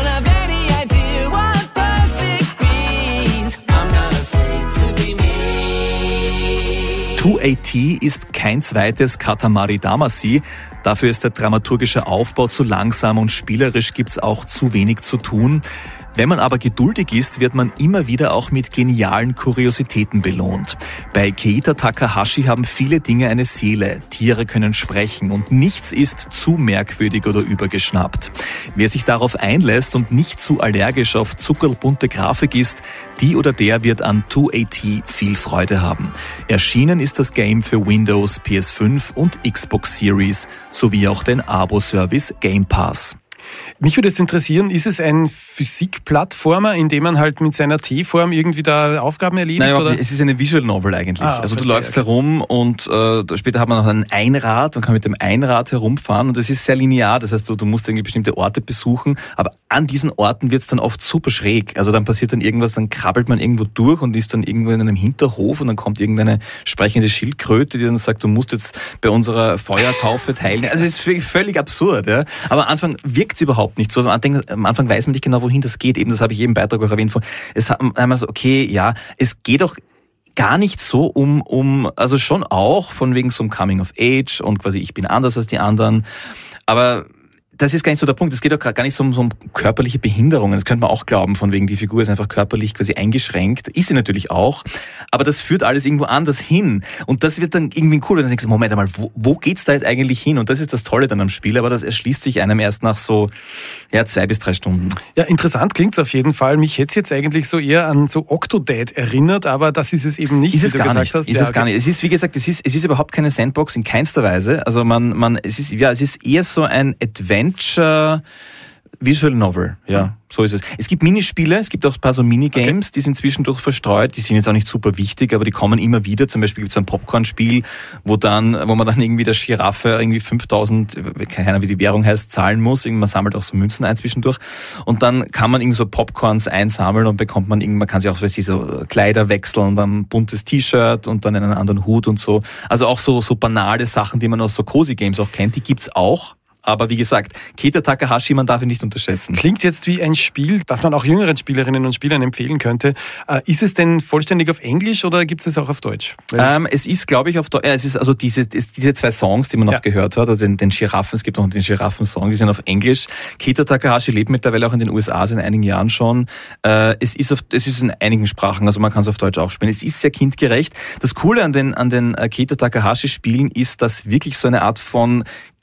two A T ist kein zweites Katamari Damacy. Dafür ist der dramaturgische Aufbau zu langsam und spielerisch gibt's auch zu wenig zu tun. Wenn man aber geduldig ist, wird man immer wieder auch mit genialen Kuriositäten belohnt. Bei Keita Takahashi haben viele Dinge eine Seele, Tiere können sprechen und nichts ist zu merkwürdig oder übergeschnappt. Wer sich darauf einlässt und nicht zu allergisch auf zuckerbunte Grafik ist, die oder der wird an two A T viel Freude haben. Erschienen ist das Game für Windows, P S fünf und Xbox Series sowie auch den Abo-Service Game Pass. Mich würde jetzt interessieren, ist es ein Physikplattformer, in dem man halt mit seiner T-Form irgendwie da Aufgaben erledigt? Nein, oder? Es ist eine Visual Novel eigentlich. Ah, also verstehe, du läufst okay. herum und äh, später hat man noch ein Einrad und kann mit dem Einrad herumfahren und es ist sehr linear. Das heißt, du, du musst irgendwie bestimmte Orte besuchen, aber an diesen Orten wird es dann oft super schräg. Also dann passiert dann irgendwas, dann krabbelt man irgendwo durch und ist dann irgendwo in einem Hinterhof und dann kommt irgendeine sprechende Schildkröte, die dann sagt, du musst jetzt bei unserer Feuertaufe teilnehmen. Also es ist völlig absurd. Ja? Aber am Anfang wirkt es überhaupt nicht so. Also am Anfang, am Anfang weiß man nicht genau, wohin das geht. Eben, das habe ich eben im Beitrag auch erwähnt. Es hat man so, okay, ja, es geht doch gar nicht so um, um, also schon auch von wegen so einem Coming of Age und quasi ich bin anders als die anderen. Aber das ist gar nicht so der Punkt. Es geht auch gar nicht so um, so um körperliche Behinderungen. Das könnte man auch glauben, von wegen die Figur ist einfach körperlich quasi eingeschränkt. Ist sie natürlich auch. Aber das führt alles irgendwo anders hin. Und das wird dann irgendwie cool. Und dann denkst du, Moment einmal, wo, wo geht's da jetzt eigentlich hin? Und das ist das Tolle dann am Spiel. Aber das erschließt sich einem erst nach so, ja, zwei bis drei Stunden. Ja, interessant klingt's auf jeden Fall. Mich hätte es jetzt eigentlich so eher an so Octodad erinnert, aber das ist es eben nicht. Ist es gar nicht. Hast. Ist ja, es gar nicht. Es ist, wie gesagt, es ist, es ist überhaupt keine Sandbox in keinster Weise. Also man, man, es ist, ja, es ist eher so ein Adventure Adventure Visual Novel, ja, so ist es. Es gibt Minispiele, es gibt auch ein paar so Minigames, okay. Die sind zwischendurch verstreut, die sind jetzt auch nicht super wichtig, aber die kommen immer wieder. Zum Beispiel gibt es so ein Popcorn-Spiel, wo dann, wo man dann irgendwie der Giraffe irgendwie fünftausend, keine Ahnung wie die Währung heißt, zahlen muss. Man sammelt auch so Münzen ein zwischendurch und dann kann man irgendwie so Popcorns einsammeln und bekommt man irgendwie, man kann sich auch, weiß ich, so Kleider wechseln, dann ein buntes T-Shirt und dann einen anderen Hut und so. Also auch so, so banale Sachen, die man aus so Cozy Games auch kennt, die gibt's auch. Aber wie gesagt, Keita Takahashi, man darf ihn nicht unterschätzen. Klingt jetzt wie ein Spiel, das man auch jüngeren Spielerinnen und Spielern empfehlen könnte. Äh, ist es denn vollständig auf Englisch oder gibt es es auch auf Deutsch? Ähm, es ist, glaube ich, auf Deutsch. Ja, es ist also diese, diese zwei Songs, die man ja. auch gehört hat, also den, den Giraffen, es gibt noch den Giraffen-Song, die sind auf Englisch. Keita Takahashi lebt mittlerweile auch in den U S A seit einigen Jahren schon. Äh, es ist auf, es ist in einigen Sprachen, also man kann es auf Deutsch auch spielen. Es ist sehr kindgerecht. Das Coole an den, an den Keita Takahashi-Spielen ist, dass wirklich so eine Art von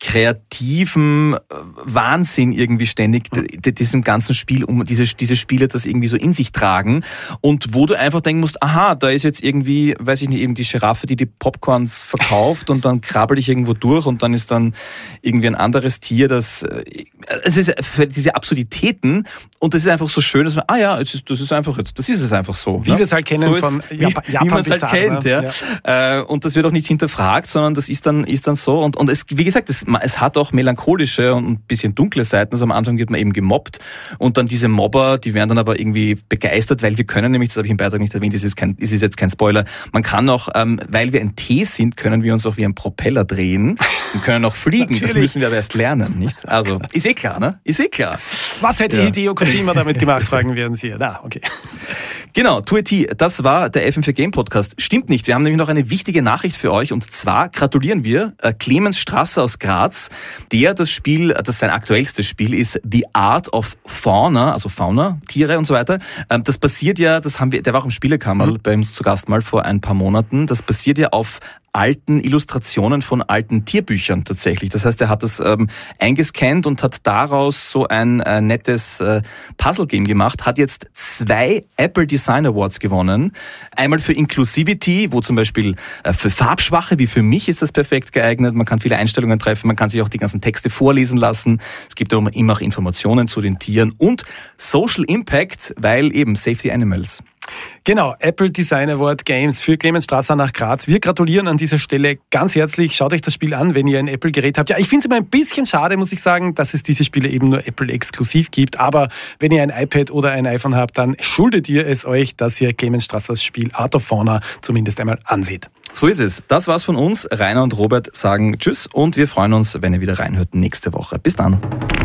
kreativen Wahnsinn irgendwie ständig diesem ganzen Spiel, um diese, diese Spiele das irgendwie so in sich tragen und wo du einfach denken musst, aha, da ist jetzt irgendwie, weiß ich nicht, eben die Giraffe, die die Popcorns verkauft und dann krabbel ich irgendwo durch und dann ist dann irgendwie ein anderes Tier, das, es ist für diese Absurditäten und das ist einfach so schön, dass man, ah ja, es ist, das ist einfach jetzt, das ist es einfach so. Wie ne? wir es halt kennen so von wie, Japan, wie man es halt kennt, ja. ja. Und das wird auch nicht hinterfragt, sondern das ist dann, ist dann so und, und es, wie gesagt, es es hat auch melancholische und ein bisschen dunkle Seiten. Also am Anfang wird man eben gemobbt und dann diese Mobber, die werden dann aber irgendwie begeistert, weil wir können nämlich, das habe ich im Beitrag nicht erwähnt, das ist, kein, das ist jetzt kein Spoiler, man kann auch, ähm, weil wir ein T sind, können wir uns auch wie ein Propeller drehen und können auch fliegen. Das müssen wir aber erst lernen, nicht? Also, ist eh klar, ne? Ist eh klar. Was hätte ja. Hideo Kojima damit gemacht, fragen werden Sie. Na, okay. Genau, Tueti, das war der F M vier Game Podcast. Stimmt nicht, wir haben nämlich noch eine wichtige Nachricht für euch und zwar gratulieren wir äh, Clemens Strasser aus Graz, der das Spiel, das sein aktuellstes Spiel ist, The Art of Fauna, also Fauna, Tiere und so weiter. Ähm, das basiert ja, das haben wir, der war auch im Spielekammer mhm. bei uns zu Gast mal vor ein paar Monaten, das basiert ja auf alten Illustrationen von alten Tierbüchern tatsächlich. Das heißt, er hat das ähm, eingescannt und hat daraus so ein äh, nettes äh, Puzzle-Game gemacht, hat jetzt zwei Apple Design Awards gewonnen. Einmal für Inclusivity, wo zum Beispiel äh, für Farbschwache, wie für mich ist das perfekt geeignet. Man kann viele Einstellungen treffen, man kann sich auch die ganzen Texte vorlesen lassen. Es gibt auch immer auch Informationen zu den Tieren und Social Impact, weil eben Safety Animals. Genau, Apple Design Award Games für Clemens Strasser nach Graz. Wir gratulieren an dieser Stelle ganz herzlich. Schaut euch das Spiel an, wenn ihr ein Apple-Gerät habt. Ja, ich finde es immer ein bisschen schade, muss ich sagen, dass es diese Spiele eben nur Apple-exklusiv gibt. Aber wenn ihr ein iPad oder ein iPhone habt, dann schuldet ihr es euch, dass ihr Clemens Strassers Spiel Art of Fauna zumindest einmal anseht. So ist es. Das war's von uns. Rainer und Robert sagen Tschüss und wir freuen uns, wenn ihr wieder reinhört nächste Woche. Bis dann.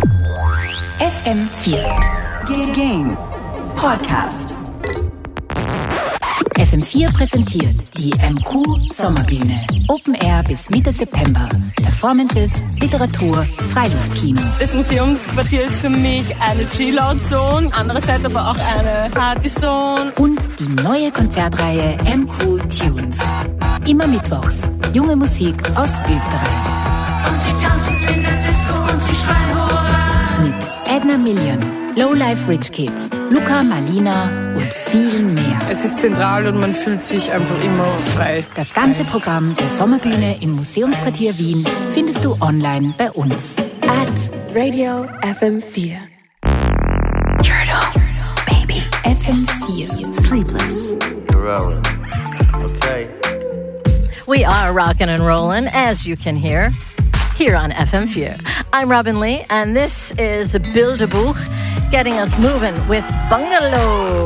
F M vier Game Podcast. F M vier präsentiert die M Q Sommerbühne. Open Air bis Mitte September. Performances, Literatur, Freiluftkino. Das Museumsquartier ist für mich eine Chill-Out-Zone, andererseits aber auch eine Party-Zone. Und die neue Konzertreihe M Q Tunes. Immer mittwochs. Junge Musik aus Österreich. Und sie tanzen in der Disco und sie schreien Hurra! Mit Edna Million, Lowlife Rich Kids, Luca Malina und vielen mehr. Es ist zentral und man fühlt sich einfach immer frei. Das ganze Programm der Sommerbühne im Museumsquartier Wien findest du online bei uns. At Radio F M vier. Turtle, Baby. F M vier. Sleepless. Rolling. Okay. We are rockin' and rollin', as you can hear, here on F M vier. I'm Robin Lee, and this is Bilderbuch, getting us moving with Bungalow.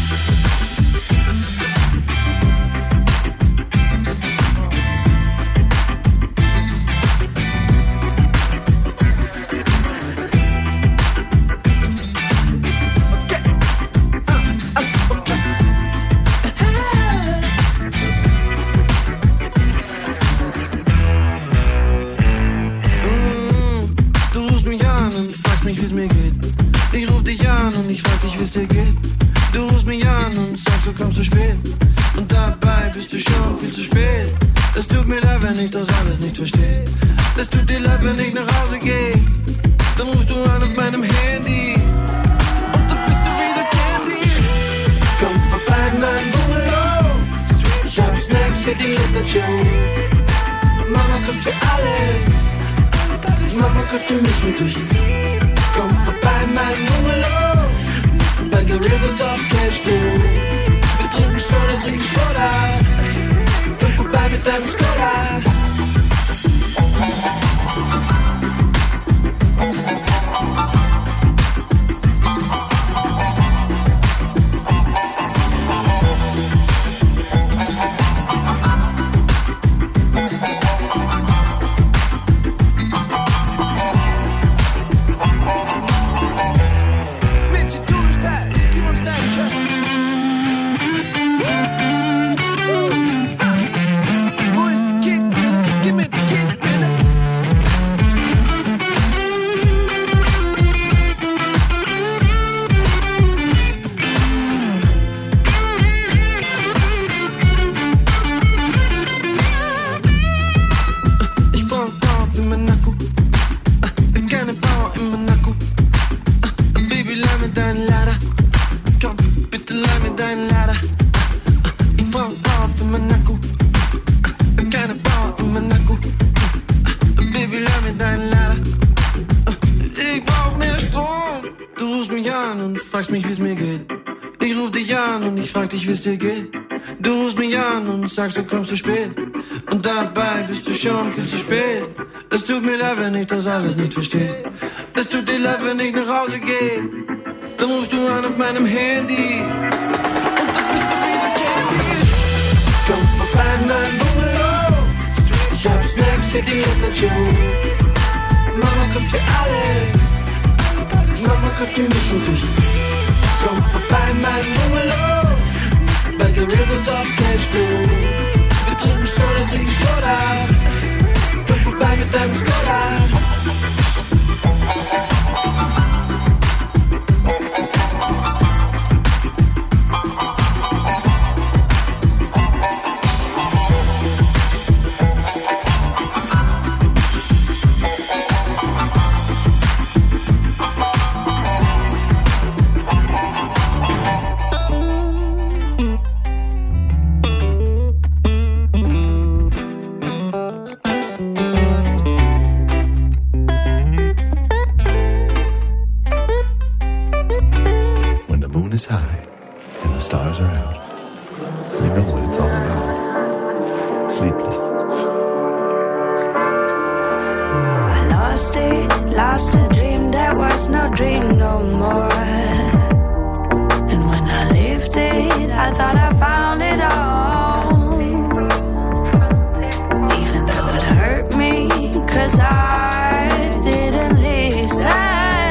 Du kommst zu spät und dabei bist du schon viel zu spät. Es tut mir leid, wenn ich das alles nicht verstehe. Es tut dir leid, wenn ich nach Hause gehe. Dann rufst du an auf meinem Handy und dann bist du wieder Candy. Komm vorbei in mein Bungalow. Ich hab Snacks für die Late Show. Mama kocht für alle. Mama kocht für mich und dich. Komm vorbei in meinem Bungalow, by the rivers of Cashflow. Wir trinken Soda, trinken Soda. Komm vorbei mit deinem Skoda. Wie es dir geht. Du rufst mich an und sagst, du kommst zu spät. Und dabei bist du schon viel zu spät. Es tut mir leid, wenn ich das alles nicht verstehe. Es tut dir leid, wenn ich nach Hause gehe. Dann rufst du an auf meinem Handy. Und dann bist du wieder Candy. Komm vorbei in meinem Bungalow. Ich hab Snacks für die Late-Night-Show. Mama kocht für alle. Mama kocht für mich und dich. Komm vorbei in meinem Bungalow, by the rivers of Cashflow. Wir trinken Soda, trinken Soda. Komm vorbei mit deinem Skoda. Is high and the stars are out. We know what it's all about. Sleepless. I lost it, lost a dream that was no dream no more. And when I lived it, I thought I found it all. Even though it hurt me, cause I didn't listen.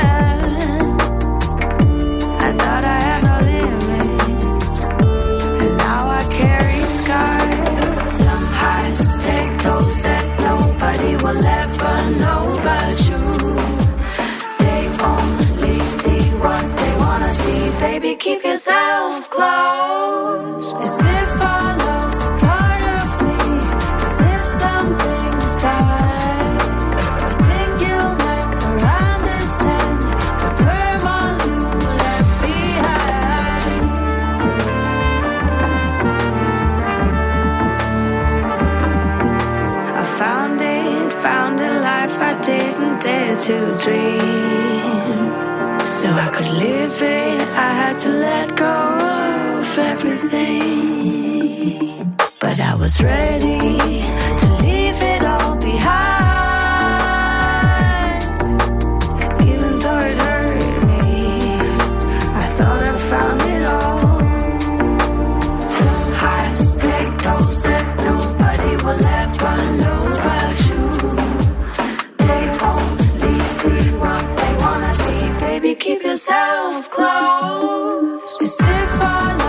Will ever know about you. They only see what they wanna see. Baby, keep yourself close. As if I lost a part of me. As if something's died. I think you'll never understand the turmoil you left behind. I found it, found a life I didn't dare to dream. So I could live it, I had to let go of everything. But I was ready to leave it all behind. Even though it hurt me, I thought I found it all. Some high stake goals that nobody will ever know about you. They only see what they wanna see. Baby, keep yourself close. As if I